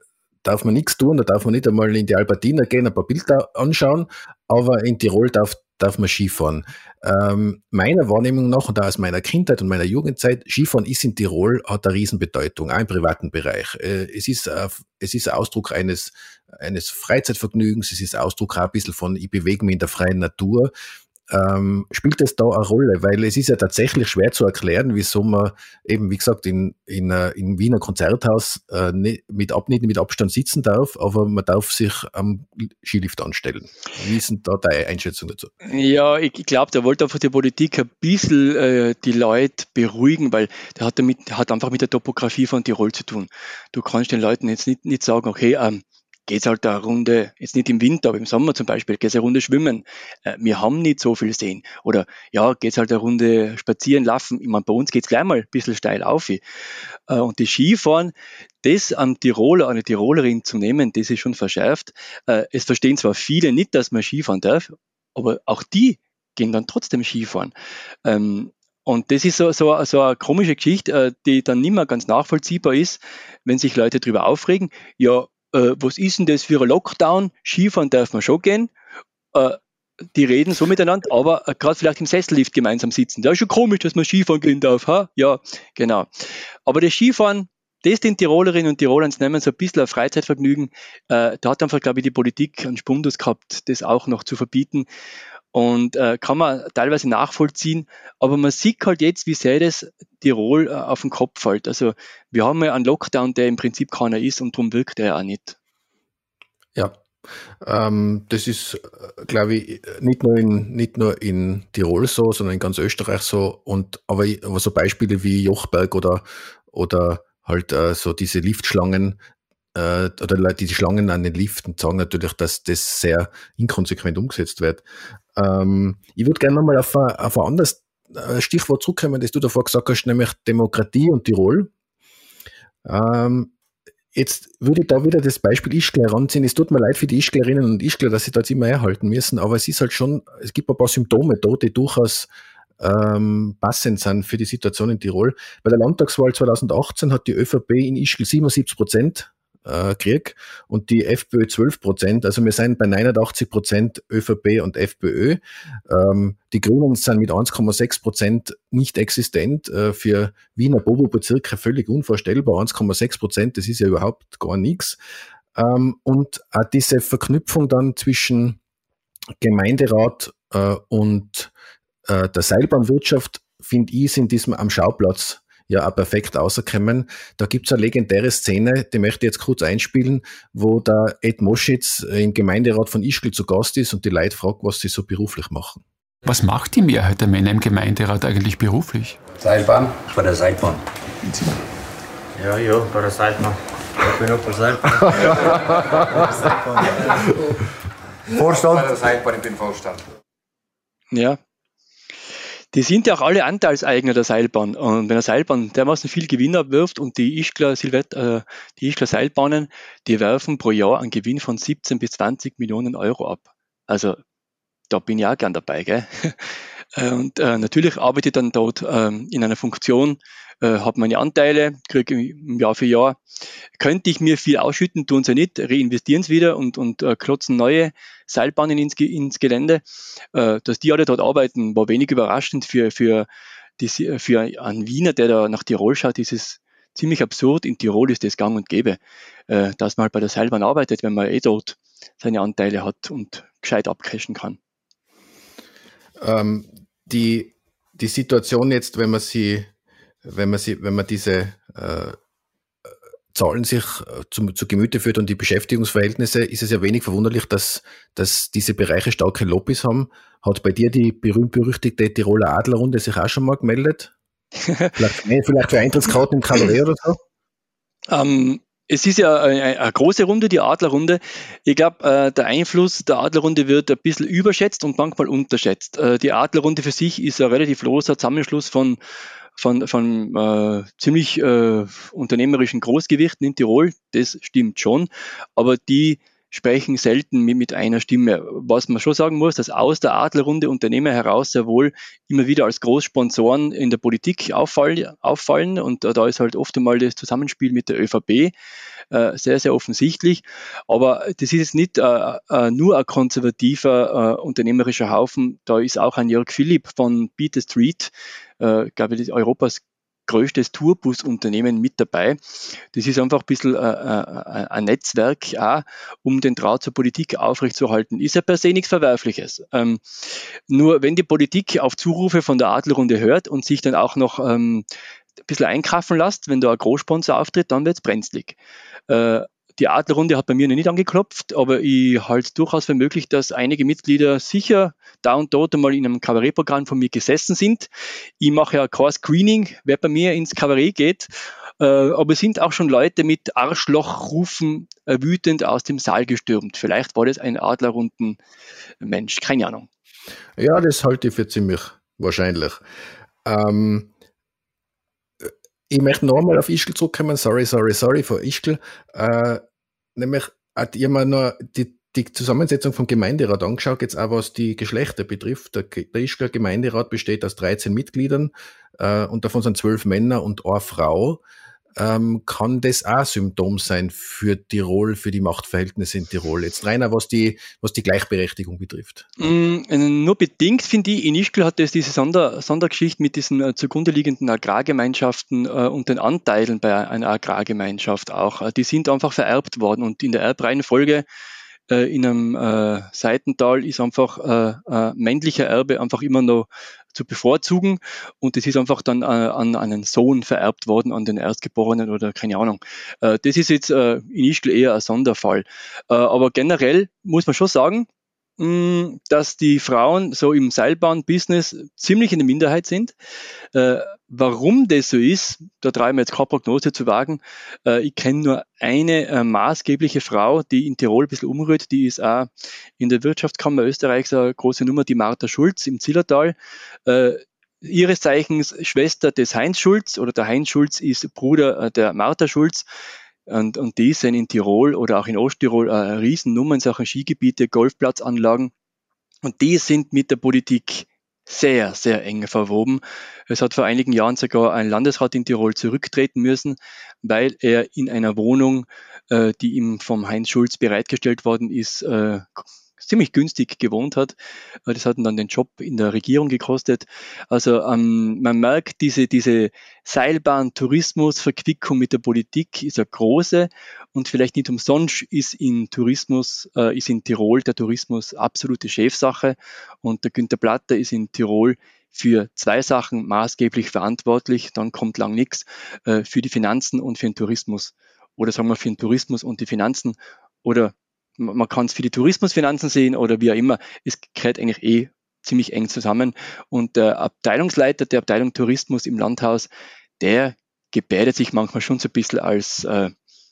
Speaker 3: darf man nichts tun, da darf man nicht einmal in die Albertina gehen, ein paar Bilder anschauen, aber in Tirol darf, darf man Skifahren. Ähm, meiner Wahrnehmung nach und auch aus meiner Kindheit und meiner Jugendzeit, Skifahren ist in Tirol, hat eine Riesenbedeutung, auch im privaten Bereich. Äh, es ist, äh, es ist ein Ausdruck eines, eines Freizeitvergnügens, es ist Ausdruck auch ein bisschen von, ich bewege mich in der freien Natur. Ähm, spielt das da eine Rolle? Weil es ist ja tatsächlich schwer zu erklären, wieso man eben, wie gesagt, in, in, uh, in Wiener Konzerthaus uh, nicht, mit, Ab, nicht mit Abstand sitzen darf, aber man darf sich am Skilift anstellen. Wie ist denn da deine Einschätzung dazu?
Speaker 2: Ja, ich, ich glaube, da wollte einfach die Politik ein bisschen äh, die Leute beruhigen, weil der hat, damit, der hat einfach mit der Topografie von Tirol zu tun. Du kannst den Leuten jetzt nicht, nicht sagen, okay, ähm, geht's halt eine Runde, jetzt nicht im Winter, aber im Sommer zum Beispiel, geht's eine Runde schwimmen. Äh, wir haben nicht so viel Seen. Oder ja, geht's halt eine Runde spazieren, laufen. Ich meine, bei uns geht's gleich mal ein bisschen steil auf. Äh, und die Skifahren, das am Tiroler, eine Tirolerin zu nehmen, das ist schon verschärft. Äh, es verstehen zwar viele nicht, dass man Skifahren darf, aber auch die gehen dann trotzdem Skifahren. Ähm, Und das ist so, so, so eine komische Geschichte, die dann nicht mehr ganz nachvollziehbar ist, wenn sich Leute darüber aufregen. Ja, äh, was ist denn das für ein Lockdown? Skifahren darf man schon gehen. Äh, die reden so miteinander, aber äh, gerade vielleicht im Sessellift gemeinsam sitzen. Das ist schon komisch, dass man Skifahren gehen darf. Ha? Ja, genau. Aber das Skifahren, das den Tirolerinnen und Tirolern nehmen, so ein bisschen ein Freizeitvergnügen. Äh, da hat einfach, glaube ich, die Politik einen Spundus gehabt, das auch noch zu verbieten. Und äh, kann man teilweise nachvollziehen, aber man sieht halt jetzt, wie sehr das Tirol äh, auf den Kopf fällt. Also wir haben ja einen Lockdown, der im Prinzip keiner ist und darum wirkt er auch nicht.
Speaker 3: Ja, ähm, das ist, glaube ich, nicht nur, in, nicht nur in Tirol so, sondern in ganz Österreich so. Und aber, aber so Beispiele wie Jochberg oder, oder halt äh, so diese Liftschlangen, oder die Schlangen an den Liften sagen natürlich, dass das sehr inkonsequent umgesetzt wird. Ähm, ich würde gerne nochmal auf ein, auf ein anderes Stichwort zurückkommen, das du davor gesagt hast, nämlich Demokratie und Tirol. Ähm, jetzt würde ich da wieder das Beispiel Ischgl heranziehen. Es tut mir leid für die Ischglerinnen und Ischgler, dass sie da jetzt immer erhalten müssen, aber es ist halt schon, es gibt ein paar Symptome da, die durchaus ähm, passend sind für die Situation in Tirol. Bei der Landtagswahl zweitausendachtzehn hat die ÖVP in Ischgl siebenundsiebzig Prozent Krieg und die FPÖ zwölf Prozent, also wir sind bei neunundachtzig Prozent ÖVP und FPÖ. Ähm, die Grünen sind mit eins Komma sechs Prozent nicht existent, äh, für Wiener Bobo-Bezirke völlig unvorstellbar, eins Komma sechs Prozent, das ist ja überhaupt gar nichts. Ähm, und auch diese Verknüpfung dann zwischen Gemeinderat äh, und äh, der Seilbahnwirtschaft, finde ich, sind diesem am Schauplatz ja auch perfekt rausgekommen. Da gibt's eine legendäre Szene, die möchte ich jetzt kurz einspielen, wo der Ed Moschitz im Gemeinderat von Ischgl zu Gast ist und die Leute fragt, was sie so beruflich machen.
Speaker 10: Was macht die Mehrheit der Männer im Gemeinderat eigentlich beruflich?
Speaker 11: Seilbahn. Bei der Seilbahn.
Speaker 12: Ja, ja, bei der Seilbahn. Ich bin auch bei der Seilbahn.
Speaker 11: Vorstand? Bei der Seilbahn, ich bin Vorstand.
Speaker 2: Ja. Die sind ja auch alle Anteilseigner der Seilbahn. Und wenn eine Seilbahn dermaßen viel Gewinn abwirft und die Ischgler, Silvet, äh, die Ischgler Seilbahnen, die werfen pro Jahr einen Gewinn von siebzehn bis zwanzig Millionen Euro ab. Also da bin ich auch gern dabei. Gell? Und äh, natürlich arbeite ich dann dort ähm, in einer Funktion, äh, habe meine Anteile, kriege Jahr für Jahr. Könnte ich mir viel ausschütten, tun sie nicht, reinvestieren es wieder und, und äh, klotzen neue Seilbahnen ins, ins Gelände. Äh, dass die alle dort arbeiten, war wenig überraschend für, für, die, für einen Wiener, der da nach Tirol schaut, ist es ziemlich absurd. In Tirol ist das gang und gäbe, äh, dass man halt bei der Seilbahn arbeitet, wenn man eh dort seine Anteile hat und gescheit abcashen kann.
Speaker 3: Ähm, die, die Situation jetzt, wenn man sie, wenn man sie, wenn man diese äh, Zahlen sich zu, zu Gemüte führt und die Beschäftigungsverhältnisse, ist es ja wenig verwunderlich, dass, dass diese Bereiche starke Lobbys haben. Hat bei dir die berühmt-berüchtigte Tiroler Adlerrunde sich auch schon mal gemeldet? vielleicht, nee, vielleicht für Eintrittskarten im Kaloré oder so?
Speaker 2: Ähm, es ist ja eine, eine große Runde, die Adlerrunde. Ich glaube, äh, der Einfluss der Adlerrunde wird ein bisschen überschätzt und manchmal unterschätzt. Äh, die Adlerrunde für sich ist ein relativ loser Zusammenschluss von von, von äh, ziemlich äh, unternehmerischen Großgewichten in Tirol, das stimmt schon, aber die sprechen selten mit, mit einer Stimme. Was man schon sagen muss, dass aus der Adlerrunde Unternehmer heraus sehr wohl immer wieder als Großsponsoren in der Politik auffallen, auffallen. Und da ist halt oft einmal das Zusammenspiel mit der ÖVP äh, sehr, sehr offensichtlich. Aber das ist jetzt nicht äh, äh, nur ein konservativer äh, unternehmerischer Haufen. Da ist auch ein Jörg Philipp von Beat the Street, äh, glaube ich, Europas größtes Tourbusunternehmen mit dabei. Das ist einfach ein bisschen äh, äh, ein Netzwerk auch, um den Draht zur Politik aufrechtzuerhalten. Ist ja per se nichts Verwerfliches. Ähm, nur wenn die Politik auf Zurufe von der Adlerrunde hört und sich dann auch noch ähm, ein bisschen einkraffen lässt, wenn da ein Großsponsor auftritt, dann wird es brenzlig. Äh, Die Adlerrunde hat bei mir noch nicht angeklopft, aber ich halte es durchaus für möglich, dass einige Mitglieder sicher da und dort einmal in einem Kabarettprogramm von mir gesessen sind. Ich mache ja kein Screening, wer bei mir ins Kabarett geht, äh, aber es sind auch schon Leute mit Arschlochrufen äh, wütend aus dem Saal gestürmt. Vielleicht war das ein Adlerrunden-Mensch, keine Ahnung.
Speaker 3: Ja, das halte ich für ziemlich wahrscheinlich. Ähm, Ich möchte noch einmal auf Ischgl zurückkommen. Sorry, sorry, sorry vor Ischgl. Äh, nämlich hat jemand nur die, die Zusammensetzung vom Gemeinderat angeschaut, jetzt auch was die Geschlechter betrifft. Der, der Ischgler Gemeinderat besteht aus dreizehn Mitgliedern äh, und davon sind zwölf Männer und eine Frau. Ähm, kann das auch Symptom sein für Tirol, für die Machtverhältnisse in Tirol? Jetzt reiner, was die, was die Gleichberechtigung betrifft.
Speaker 2: Mm, nur bedingt, finde ich. In Ischgl hat es diese Sonder, Sondergeschichte mit diesen äh, zugrunde liegenden Agrargemeinschaften äh, und den Anteilen bei einer Agrargemeinschaft auch. Äh, die sind einfach vererbt worden und in der Erbreihenfolge äh, in einem äh, Seitental ist einfach äh, äh, männlicher Erbe einfach immer noch zu bevorzugen und das ist einfach dann äh, an, an einen Sohn vererbt worden, an den Erstgeborenen oder keine Ahnung. Äh, das ist jetzt äh, in Ischgl eher ein Sonderfall. Äh, aber generell muss man schon sagen, mh, dass die Frauen so im Seilbahn-Business ziemlich in der Minderheit sind. Äh, warum das so ist, da traue ich mir jetzt keine Prognose zu wagen. Äh, ich kenne nur eine äh, maßgebliche Frau, die in Tirol ein bisschen umrührt, die ist auch in der Wirtschaftskammer Österreichs eine große Nummer, die Martha Schulz im Zillertal. Äh, ihres Zeichens Schwester des Heinz Schulz oder der Heinz Schulz ist Bruder äh, der Martha Schulz. Und, und die sind in Tirol oder auch in Osttirol äh, Riesennummer in Sachen Skigebiete, Golfplatzanlagen. Und die sind mit der Politik sehr, sehr eng verwoben. Es hat vor einigen Jahren sogar ein Landesrat in Tirol zurücktreten müssen, weil er in einer Wohnung, äh, die ihm vom Heinz Schulz bereitgestellt worden ist, äh, ziemlich günstig gewohnt hat. Das hat ihn dann den Job in der Regierung gekostet. Also ähm, man merkt, diese, diese Seilbahn-Tourismus-Verquickung mit der Politik ist eine große und vielleicht nicht umsonst ist in Tourismus, äh, ist in Tirol der Tourismus absolute Chefsache und der Günther Platter ist in Tirol für zwei Sachen maßgeblich verantwortlich, dann kommt lang nichts, äh, für die Finanzen und für den Tourismus. Oder sagen wir für den Tourismus und die Finanzen oder man kann es für die Tourismusfinanzen sehen oder wie auch immer. Es gehört eigentlich eh ziemlich eng zusammen. Und der Abteilungsleiter der Abteilung Tourismus im Landhaus, der gebärdet sich manchmal schon so ein bisschen als äh,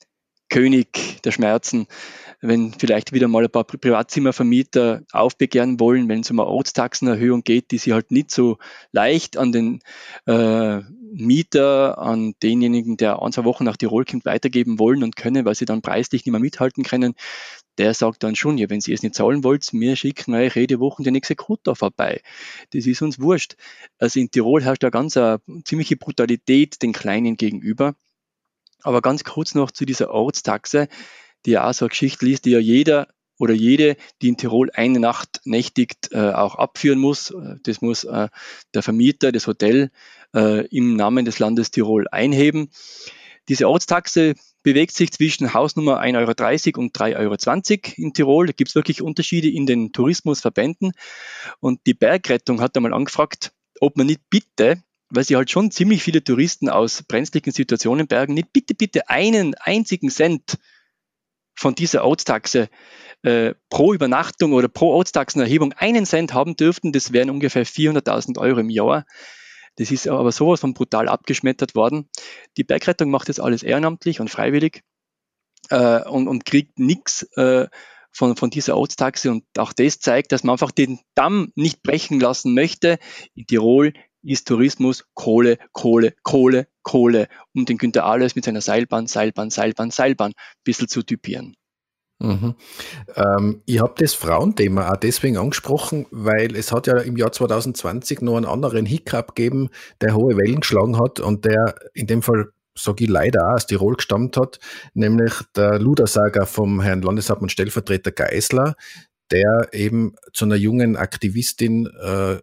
Speaker 2: König der Schmerzen, wenn vielleicht wieder mal ein paar Privatzimmervermieter aufbegehren wollen, wenn es um eine Ortstaxenerhöhung geht, die sie halt nicht so leicht an den äh, Mieter, an denjenigen, der ein, zwei Wochen nach Tirol kommt, weitergeben wollen und können, weil sie dann preislich nicht mehr mithalten können. Der sagt dann schon, ja, wenn ihr es nicht zahlen wollt, wir schicken euch jede Woche den Exekutor vorbei. Das ist uns wurscht. Also in Tirol herrscht da ganz eine ziemliche Brutalität den Kleinen gegenüber. Aber ganz kurz noch zu dieser Ortstaxe, die ja auch so eine Geschichte liest, die ja jeder oder jede, die in Tirol eine Nacht nächtigt, äh, auch abführen muss. Das muss äh, der Vermieter, das Hotel äh, im Namen des Landes Tirol einheben. Diese Ortstaxe bewegt sich zwischen Hausnummer ein Euro dreißig und drei Euro zwanzig in Tirol. Da gibt es wirklich Unterschiede in den Tourismusverbänden. Und die Bergrettung hat einmal angefragt, ob man nicht bitte, weil sie halt schon ziemlich viele Touristen aus brenzlichen Situationen bergen, nicht bitte, bitte einen einzigen Cent von dieser Ortstaxe äh, pro Übernachtung oder pro Ortstaxenerhebung einen Cent haben dürften. Das wären ungefähr vierhunderttausend Euro im Jahr. Das ist aber sowas von brutal abgeschmettert worden. Die Bergrettung macht das alles ehrenamtlich und freiwillig äh, und, und kriegt nichts äh, von, von dieser Ortstaxe. Und auch das zeigt, dass man einfach den Damm nicht brechen lassen möchte. In Tirol ist Tourismus Kohle, Kohle, Kohle, Kohle, um den Günther Alois mit seiner Seilbahn, Seilbahn, Seilbahn, Seilbahn ein bisschen zu typieren.
Speaker 3: Mhm. Ähm, ich habe das Frauenthema auch deswegen angesprochen, weil es hat ja im Jahr zwanzig zwanzig noch einen anderen Hiccup gegeben, der hohe Wellen geschlagen hat und der in dem Fall, sage ich leider auch, aus Tirol gestammt hat, nämlich der Ludersager vom Herrn Landeshauptmann Stellvertreter Geisler, der eben zu einer jungen Aktivistin äh,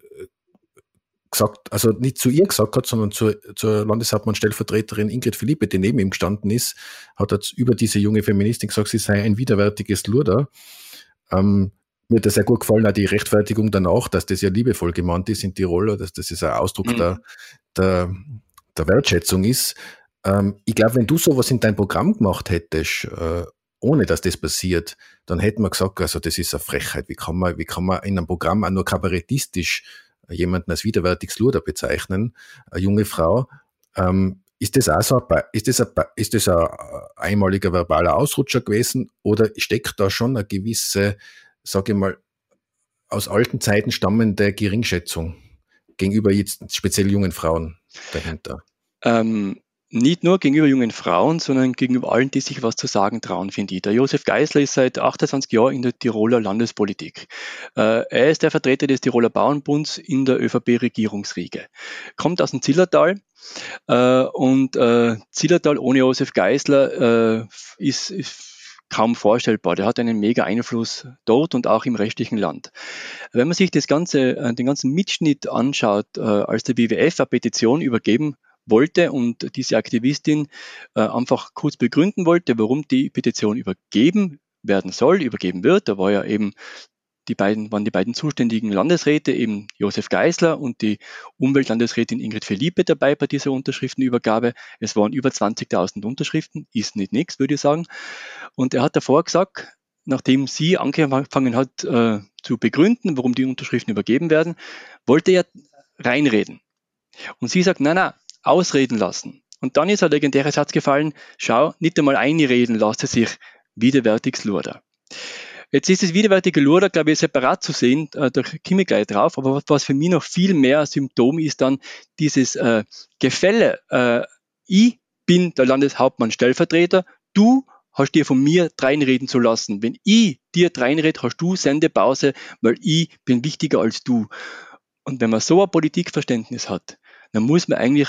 Speaker 3: gesagt, also nicht zu ihr gesagt hat, sondern zur, zur Landeshauptmann-Stellvertreterin Ingrid Philippe, die neben ihm gestanden ist, hat er über diese junge Feministin gesagt, sie sei ein widerwärtiges Lurder. Ähm, mir hat das sehr gut gefallen, auch die Rechtfertigung danach, dass das ja liebevoll gemeint ist in Tirol, oder dass das ist ein Ausdruck mhm. der, der, der Wertschätzung ist. Ähm, ich glaube, wenn du sowas in dein Programm gemacht hättest, äh, ohne dass das passiert, dann hätten wir gesagt, also das ist eine Frechheit. Wie kann man, wie kann man in einem Programm auch nur kabarettistisch jemanden als widerwärtiges Lurder bezeichnen, eine junge Frau. Ähm, ist das auch so ein, ist das ein, ist das ein einmaliger verbaler Ausrutscher gewesen oder steckt da schon eine gewisse, sage ich mal, aus alten Zeiten stammende Geringschätzung gegenüber jetzt speziell jungen Frauen dahinter?
Speaker 2: Ähm, nicht nur gegenüber jungen Frauen, sondern gegenüber allen, die sich was zu sagen trauen, finde ich. Der Josef Geisler ist seit achtundzwanzig Jahren in der Tiroler Landespolitik. Äh, er ist der Vertreter des Tiroler Bauernbunds in der ÖVP-Regierungsriege. Kommt aus dem Zillertal äh, und äh, Zillertal ohne Josef Geisler äh, ist, ist kaum vorstellbar. Der hat einen mega Einfluss dort und auch im restlichen Land. Wenn man sich das ganze, den ganzen Mitschnitt anschaut, äh, als der W W F eine Petition übergeben wollte und diese Aktivistin äh, einfach kurz begründen wollte, warum die Petition übergeben werden soll, übergeben wird. Da war ja eben die beiden, waren die beiden zuständigen Landesräte, eben Josef Geisler und die Umweltlandesrätin Ingrid Philippe dabei bei dieser Unterschriftenübergabe. Es waren über zwanzigtausend Unterschriften, ist nicht nichts, würde ich sagen. Und er hat davor gesagt, nachdem sie angefangen hat äh, zu begründen, warum die Unterschriften übergeben werden, wollte er reinreden. Und sie sagt, nein, nein, ausreden lassen. Und dann ist ein legendärer Satz gefallen, schau, nicht einmal einreden lasse sich widerwärtiges Lurder. Jetzt ist das widerwärtige Lurder, glaube ich, separat zu sehen, äh, da komme ich gleich drauf, aber was für mich noch viel mehr Symptom ist dann dieses äh, Gefälle. Äh, ich bin der Landeshauptmann Stellvertreter, du hast dir von mir dreinreden zu lassen. Wenn ich dir dreinrede, hast du Sendepause, weil ich bin wichtiger als du. Und wenn man so ein Politikverständnis hat, dann muss man eigentlich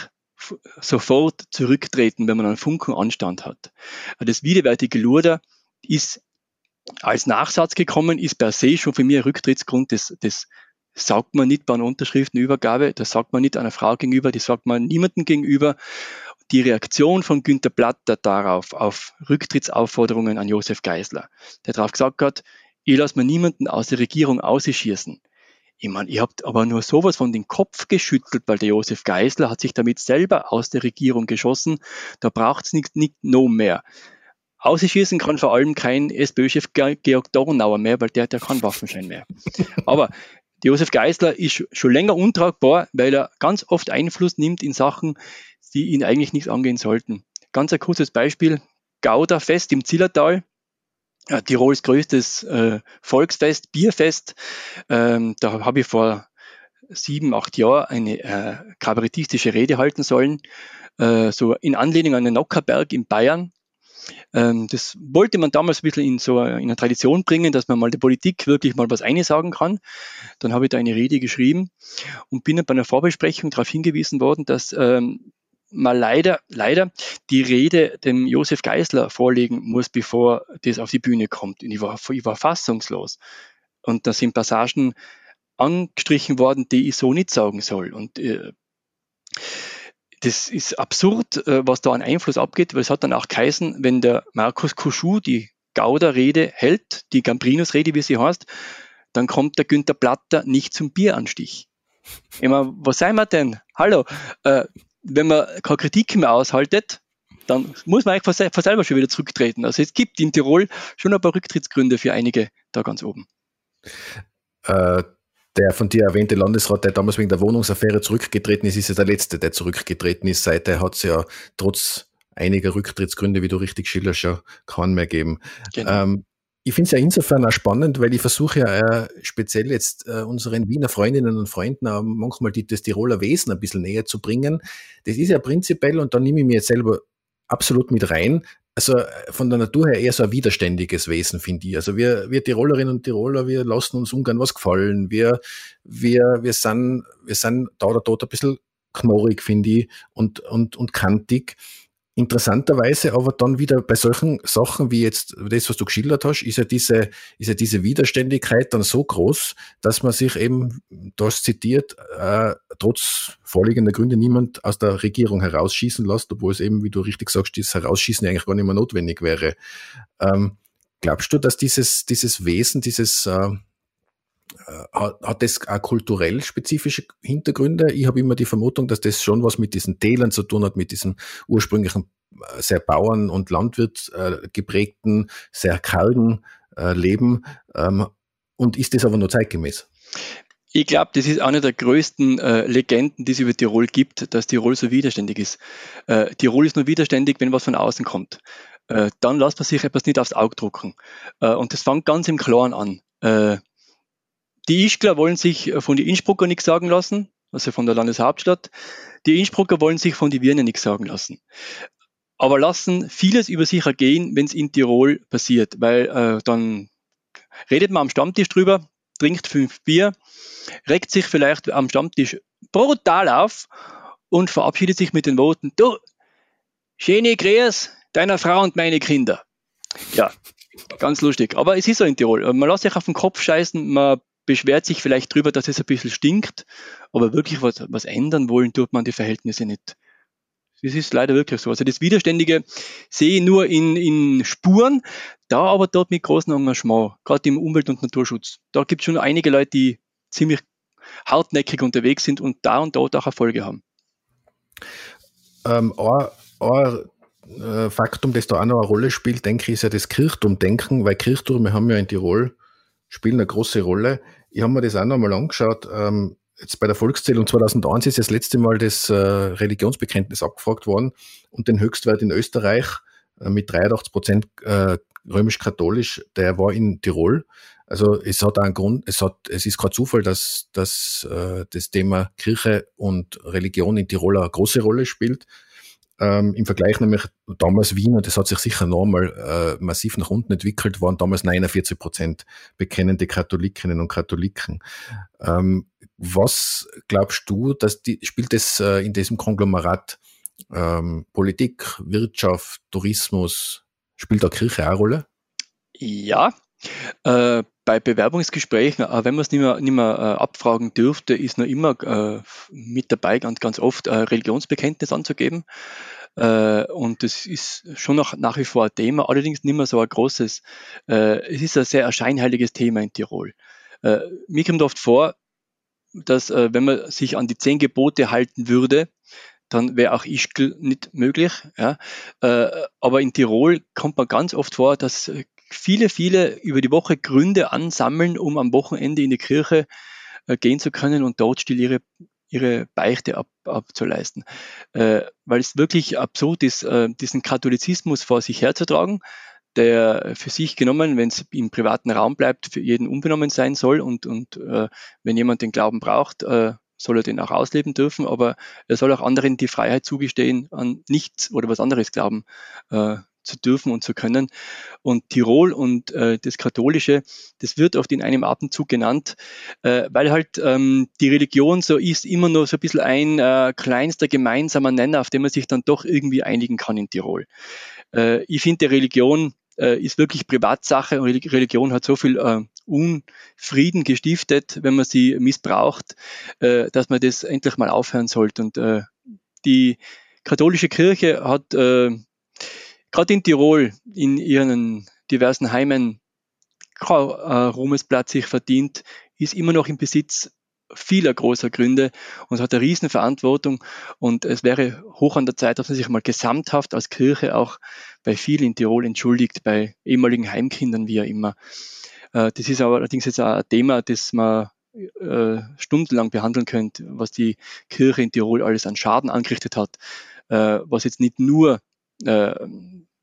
Speaker 2: sofort zurücktreten, wenn man einen Funken Anstand hat. Das widerwärtige Lurder ist als Nachsatz gekommen, ist per se schon für mich ein Rücktrittsgrund. Das, das sagt man nicht bei einer Unterschriftenübergabe, das sagt man nicht einer Frau gegenüber, das sagt man niemandem gegenüber. Die Reaktion von Günther Platter darauf, auf Rücktrittsaufforderungen an Josef Geisler, der darauf gesagt hat, ich lasse mir niemanden aus der Regierung ausschießen. Ich meine, ihr habt aber nur sowas von den Kopf geschüttelt, weil der Josef Geisler hat sich damit selber aus der Regierung geschossen. Da braucht es nicht, nicht noch mehr. Ausschießen kann vor allem kein SPÖ-Chef Georg Dornauer mehr, weil der hat ja keinen Waffenschein mehr. Aber der Josef Geisler ist schon länger untragbar, weil er ganz oft Einfluss nimmt in Sachen, die ihn eigentlich nichts angehen sollten. Ganz ein kurzes Beispiel, Gauderfest im Zillertal. Ja, Tirols größtes äh, Volksfest, Bierfest. Ähm, da habe ich vor sieben, acht Jahren eine äh, kabarettistische Rede halten sollen, äh, so in Anlehnung an den Nockherberg in Bayern. Ähm, das wollte man damals ein bisschen in so in eine Tradition bringen, dass man mal der Politik wirklich mal was einsagen kann. Dann habe ich da eine Rede geschrieben und bin dann bei einer Vorbesprechung darauf hingewiesen worden, dass ähm, mal leider, leider die Rede dem Josef Geisler vorlegen muss, bevor das auf die Bühne kommt. Und ich war, ich war fassungslos. Und da sind Passagen angestrichen worden, die ich so nicht sagen soll. Und äh, das ist absurd, äh, was da an Einfluss abgeht, weil es hat dann auch geheißen, wenn der Markus Kuschu die Gauder-Rede hält, die Gambrinus-Rede, wie sie heißt, dann kommt der Günther Platter nicht zum Bieranstich. Ich meine, was sagen wir denn? Hallo, äh, wenn man keine Kritik mehr aushaltet, dann muss man eigentlich von selber schon wieder zurücktreten. Also es gibt in Tirol schon ein paar Rücktrittsgründe für einige da ganz oben.
Speaker 3: Äh, der von dir erwähnte Landesrat, der damals wegen der Wohnungsaffäre zurückgetreten ist, ist ja der Letzte, der zurückgetreten ist. Seither hat es ja trotz einiger Rücktrittsgründe, wie du richtig schilderst, schon keinen mehr gegeben. Genau. Ähm, Ich finde es ja insofern auch spannend, weil ich versuche ja äh, speziell jetzt äh, unseren Wiener Freundinnen und Freunden auch manchmal die, das Tiroler Wesen ein bisschen näher zu bringen. Das ist ja prinzipiell, und da nehme ich mir jetzt selber absolut mit rein, also von der Natur her eher so ein widerständiges Wesen, finde ich. Also wir, wir Tirolerinnen und Tiroler, wir lassen uns ungern was gefallen. Wir, wir, wir sind, wir sind da oder dort ein bisschen knorrig, finde ich, und, und, und kantig. Interessanterweise aber dann wieder bei solchen Sachen wie jetzt das, was du geschildert hast, ist ja diese, ist ja diese Widerständigkeit dann so groß, dass man sich eben, du hast zitiert, äh, trotz vorliegender Gründe niemand aus der Regierung herausschießen lässt, obwohl es eben, wie du richtig sagst, dieses Herausschießen eigentlich gar nicht mehr notwendig wäre. Ähm, glaubst du, dass dieses, dieses Wesen, dieses äh, Hat, hat das auch kulturell spezifische Hintergründe? Ich habe immer die Vermutung, dass das schon was mit diesen Tälern zu tun hat, mit diesem ursprünglichen, sehr Bauern- und Landwirt äh, geprägten, sehr kargen äh, Leben. Ähm, und ist das aber nur zeitgemäß?
Speaker 2: Ich glaube, das ist eine der größten äh, Legenden, die es über Tirol gibt, dass Tirol so widerständig ist. Äh, Tirol ist nur widerständig, wenn was von außen kommt. Äh, dann lässt man sich etwas nicht aufs Auge drucken. Äh, und das fängt ganz im Klaren an. Äh, Die Ischgler wollen sich von den Innsbrucker nichts sagen lassen, also von der Landeshauptstadt. Die Innsbrucker wollen sich von den Wiener nichts sagen lassen. Aber lassen vieles über sich ergehen, wenn es in Tirol passiert, weil äh, dann redet man am Stammtisch drüber, trinkt fünf Bier, regt sich vielleicht am Stammtisch brutal auf und verabschiedet sich mit den Worten: Du, schöne Grüß deiner Frau und meine Kinder. Ja, ganz lustig. Aber es ist so in Tirol. Man lässt sich auf den Kopf scheißen, man beschwert sich vielleicht drüber, dass es ein bisschen stinkt, aber wirklich was, was ändern wollen tut man die Verhältnisse nicht. Das ist leider wirklich so. Also das Widerständige sehe ich nur in, in Spuren, da aber dort mit großem Engagement, gerade im Umwelt- und Naturschutz. Da gibt es schon einige Leute, die ziemlich hartnäckig unterwegs sind und da und dort auch Erfolge haben.
Speaker 3: Ähm, ein, ein Faktum, das da auch noch eine Rolle spielt, denke ich, ist ja das Kirchturmdenken, weil Kirchtürme haben ja in Tirol spielen eine große Rolle. Ich habe mir das auch noch mal angeschaut. Ähm, jetzt bei der Volkszählung zweitausendeins ist das letzte Mal das äh, Religionsbekenntnis abgefragt worden und den Höchstwert in Österreich äh, mit dreiundachtzig Prozent äh, römisch-katholisch, der war in Tirol. Also es hat auch einen Grund, es hat, es ist kein Zufall, dass, dass äh, das Thema Kirche und Religion in Tirol eine große Rolle spielt. Ähm, Im Vergleich nämlich damals Wien, und das hat sich sicher nochmal äh, massiv nach unten entwickelt, waren damals neunundvierzig Prozent bekennende Katholikinnen und Katholiken. Ähm, was glaubst du, dass die, spielt das äh, in diesem Konglomerat ähm, Politik, Wirtschaft, Tourismus, spielt da Kirche auch eine Rolle?
Speaker 2: Ja, äh, bei Bewerbungsgesprächen, äh, wenn man es nicht mehr, nicht mehr äh, abfragen dürfte, ist noch immer äh, mit dabei, ganz, ganz oft äh, Religionsbekenntnis anzugeben. Äh, und das ist schon noch nach wie vor ein Thema, allerdings nicht mehr so ein großes. Äh, es ist ein sehr scheinheiliges Thema in Tirol. Äh, mir kommt oft vor, dass äh, wenn man sich an die zehn Gebote halten würde, dann wäre auch Ischgl nicht möglich. Ja. Äh, aber in Tirol kommt man ganz oft vor, dass viele, viele über die Woche Gründe ansammeln, um am Wochenende in die Kirche äh, gehen zu können und dort still ihre, ihre Beichte ab, abzuleisten. Äh, weil es wirklich absurd ist, äh, diesen Katholizismus vor sich herzutragen, der für sich genommen, wenn es im privaten Raum bleibt, für jeden unbenommen sein soll und, und äh, wenn jemand den Glauben braucht, äh, soll er den auch ausleben dürfen, aber er soll auch anderen die Freiheit zugestehen, an nichts oder was anderes glauben äh, zu dürfen und zu können. Und Tirol und äh, das Katholische, das wird oft in einem Atemzug genannt, äh, weil halt ähm, die Religion so ist, immer nur so ein bisschen ein äh, kleinster gemeinsamer Nenner, auf den man sich dann doch irgendwie einigen kann in Tirol. Äh, ich finde, die Religion äh, ist wirklich Privatsache und Religion hat so viel äh, Unfrieden gestiftet, wenn man sie missbraucht, äh, dass man das endlich mal aufhören sollte. Und äh, die katholische Kirche hat äh, gerade in Tirol in ihren diversen Heimen kein äh, Ruhmesblatt sich verdient, ist immer noch im Besitz vieler großer Gründe und hat eine riesen Verantwortung. Und es wäre hoch an der Zeit, dass man sich mal gesamthaft als Kirche auch bei vielen in Tirol entschuldigt, bei ehemaligen Heimkindern, wie ja immer. Äh, das ist aber allerdings jetzt auch ein Thema, das man äh, stundenlang behandeln könnte, was die Kirche in Tirol alles an Schaden angerichtet hat, äh, was jetzt nicht nur äh,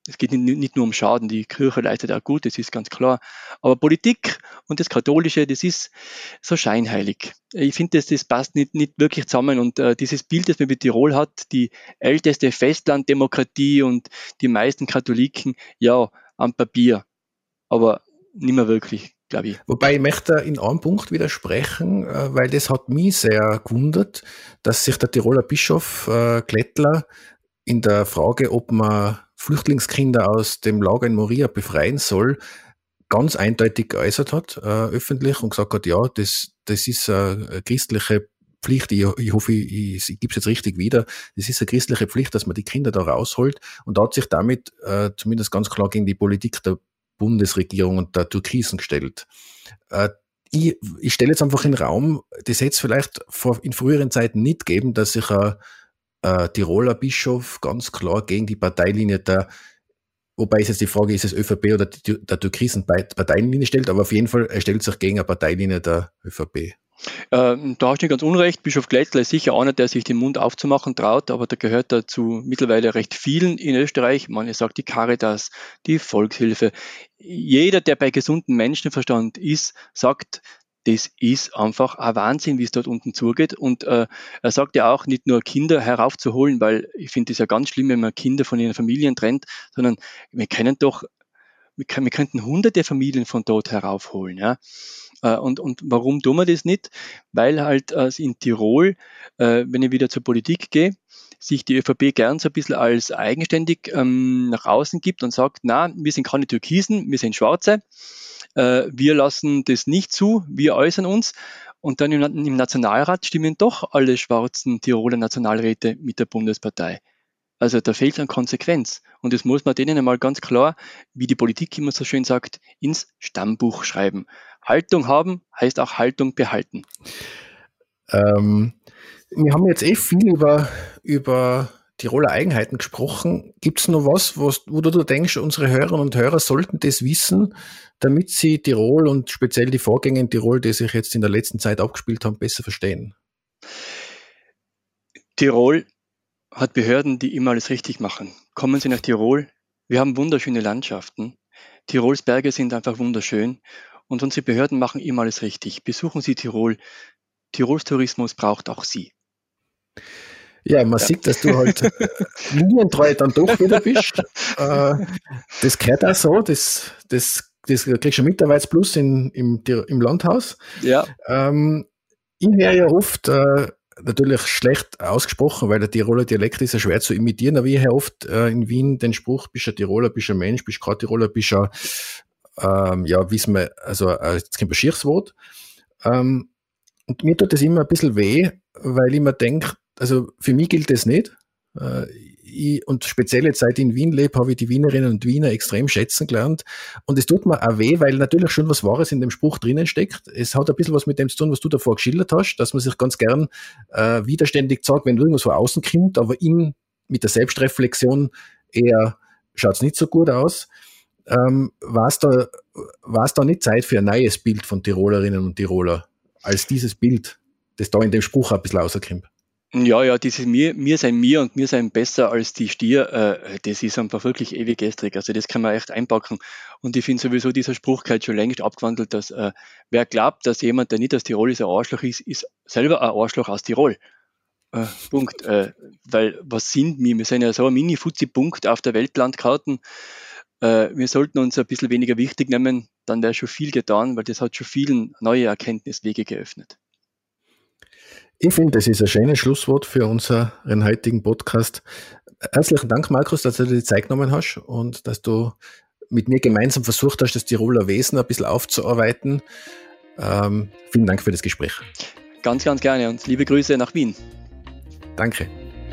Speaker 2: es geht nicht, nicht nur um Schaden, die Kirche leistet auch gut, das ist ganz klar. Aber Politik und das Katholische, das ist so scheinheilig. Ich finde, das, das passt nicht, nicht wirklich zusammen. Und äh, dieses Bild, das man mit Tirol hat, die älteste Festlanddemokratie und die meisten Katholiken, ja, am Papier, aber nicht mehr wirklich, glaube ich.
Speaker 3: Wobei ich möchte in einem Punkt widersprechen, weil das hat mich sehr gewundert, dass sich der Tiroler Bischof äh, Glättler in der Frage, ob man Flüchtlingskinder aus dem Lager in Moria befreien soll, ganz eindeutig geäußert hat, äh, öffentlich, und gesagt hat, ja, das, das ist eine christliche Pflicht, ich, ich hoffe, ich, ich, ich gebe es jetzt richtig wieder, das ist eine christliche Pflicht, dass man die Kinder da rausholt, und da hat sich damit äh, zumindest ganz klar gegen die Politik der Bundesregierung und der Türkisen gestellt. Äh, ich, ich stelle jetzt einfach in den Raum, das hätte es vielleicht vor, in früheren Zeiten nicht gegeben, dass sich ein äh, Tiroler Bischof ganz klar gegen die Parteilinie der, wobei es jetzt die Frage ist, ist es ÖVP oder die, der türkisen Parteienlinie stellt, aber auf jeden Fall, er stellt sich gegen eine Parteilinie der ÖVP.
Speaker 2: Ähm, da hast du nicht ganz unrecht. Bischof Glättler ist sicher einer, der sich den Mund aufzumachen traut, aber der gehört dazu mittlerweile recht vielen in Österreich. Man sagt die Caritas, die Volkshilfe. Jeder, der bei gesundem Menschenverstand ist, sagt, das ist einfach ein Wahnsinn, wie es dort unten zugeht. Und äh, er sagt ja auch, nicht nur Kinder heraufzuholen, weil ich finde es ja ganz schlimm, wenn man Kinder von ihren Familien trennt, sondern wir können doch, wir, können, wir könnten hunderte Familien von dort heraufholen. Ja? Äh, und, und warum tun wir das nicht? Weil halt äh, in Tirol, äh, wenn ich wieder zur Politik gehe, sich die ÖVP gern so ein bisschen als eigenständig ähm, nach außen gibt und sagt, na, wir sind keine Türkisen, wir sind Schwarze. Wir lassen das nicht zu, wir äußern uns, und dann im Nationalrat stimmen doch alle schwarzen Tiroler Nationalräte mit der Bundespartei. Also da fehlt an Konsequenz, und das muss man denen einmal ganz klar, wie die Politik immer so schön sagt, ins Stammbuch schreiben. Haltung haben heißt auch Haltung behalten.
Speaker 3: Ähm, wir haben jetzt eh viel über, über Tiroler Eigenheiten gesprochen. Gibt es noch was, was, wo du denkst, unsere Hörerinnen und Hörer sollten das wissen, damit sie Tirol und speziell die Vorgänge in Tirol, die sich jetzt in der letzten Zeit abgespielt haben, besser verstehen?
Speaker 2: Tirol hat Behörden, die immer alles richtig machen. Kommen Sie nach Tirol. Wir haben wunderschöne Landschaften. Tirols Berge sind einfach wunderschön, und unsere Behörden machen immer alles richtig. Besuchen Sie Tirol. Tirols Tourismus braucht auch Sie.
Speaker 3: Ja, man ja. sieht, dass du halt linientreu dann doch wieder bist. Äh, das gehört auch so, das, das, das kriegst du einen Mitarbeitsplus in, im, im Landhaus.
Speaker 2: Ja.
Speaker 3: Ähm, ich höre ja oft, äh, natürlich schlecht ausgesprochen, weil der Tiroler Dialekt ist ja schwer zu imitieren, aber ich höre oft äh, in Wien den Spruch, bist du ein Tiroler, bist du ein Mensch, bist du kein Tiroler, bist du ein, ähm, ja, wissen wir, also äh, jetzt kein Beschirrswort. Ähm, und mir tut das immer ein bisschen weh, weil ich mir denke, also für mich gilt das nicht. Ich, und speziell jetzt, seit ich in Wien lebe, habe ich die Wienerinnen und Wiener extrem schätzen gelernt. Und es tut mir auch weh, weil natürlich schon was Wahres in dem Spruch drinnen steckt. Es hat ein bisschen was mit dem zu tun, was du davor geschildert hast, dass man sich ganz gern äh, widerständig sagt, wenn irgendwas von außen kommt, aber in, mit der Selbstreflexion eher schaut es nicht so gut aus. Ähm, war es da, war's da nicht Zeit für ein neues Bild von Tirolerinnen und Tiroler, als dieses Bild, das da in dem Spruch ein bisschen rauskommt?
Speaker 2: Ja, ja, dieses mir, mir sein mir und mir sein besser als die Stier, äh, das ist einfach wirklich ewig gestrig. Also das kann man echt einpacken. Und ich finde sowieso, dieser Spruch gehört schon längst abgewandelt, dass äh, wer glaubt, dass jemand, der nicht aus Tirol ist, ein Arschloch ist, ist selber ein Arschloch aus Tirol. Äh, Punkt. Äh, weil was sind wir? Wir sind ja so ein Mini-Fuzzi-Punkt auf der Weltlandkarten. Äh, wir sollten uns ein bisschen weniger wichtig nehmen, dann wäre schon viel getan, weil das hat schon vielen neue Erkenntniswege geöffnet.
Speaker 3: Ich finde, das ist ein schönes Schlusswort für unseren heutigen Podcast. Herzlichen Dank, Markus, dass du dir die Zeit genommen hast und dass du mit mir gemeinsam versucht hast, das Tiroler Wesen ein bisschen aufzuarbeiten. Ähm, vielen Dank für das Gespräch.
Speaker 2: Ganz, ganz gerne und liebe Grüße nach Wien.
Speaker 3: Danke.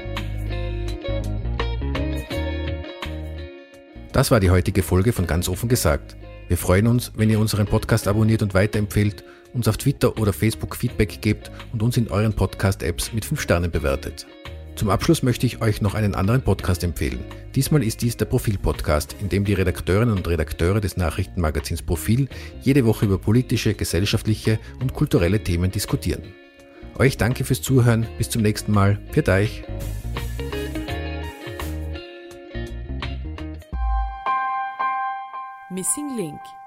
Speaker 3: Das war die heutige Folge von Ganz offen gesagt. Wir freuen uns, wenn ihr unseren Podcast abonniert und weiterempfehlt, uns auf Twitter oder Facebook Feedback gebt und uns in euren Podcast-Apps mit fünf Sternen bewertet. Zum Abschluss möchte ich euch noch einen anderen Podcast empfehlen. Diesmal ist dies der Profil-Podcast, in dem die Redakteurinnen und Redakteure des Nachrichtenmagazins Profil jede Woche über politische, gesellschaftliche und kulturelle Themen diskutieren. Euch danke fürs Zuhören, bis zum nächsten Mal. Pfiat euch!
Speaker 13: Missing Link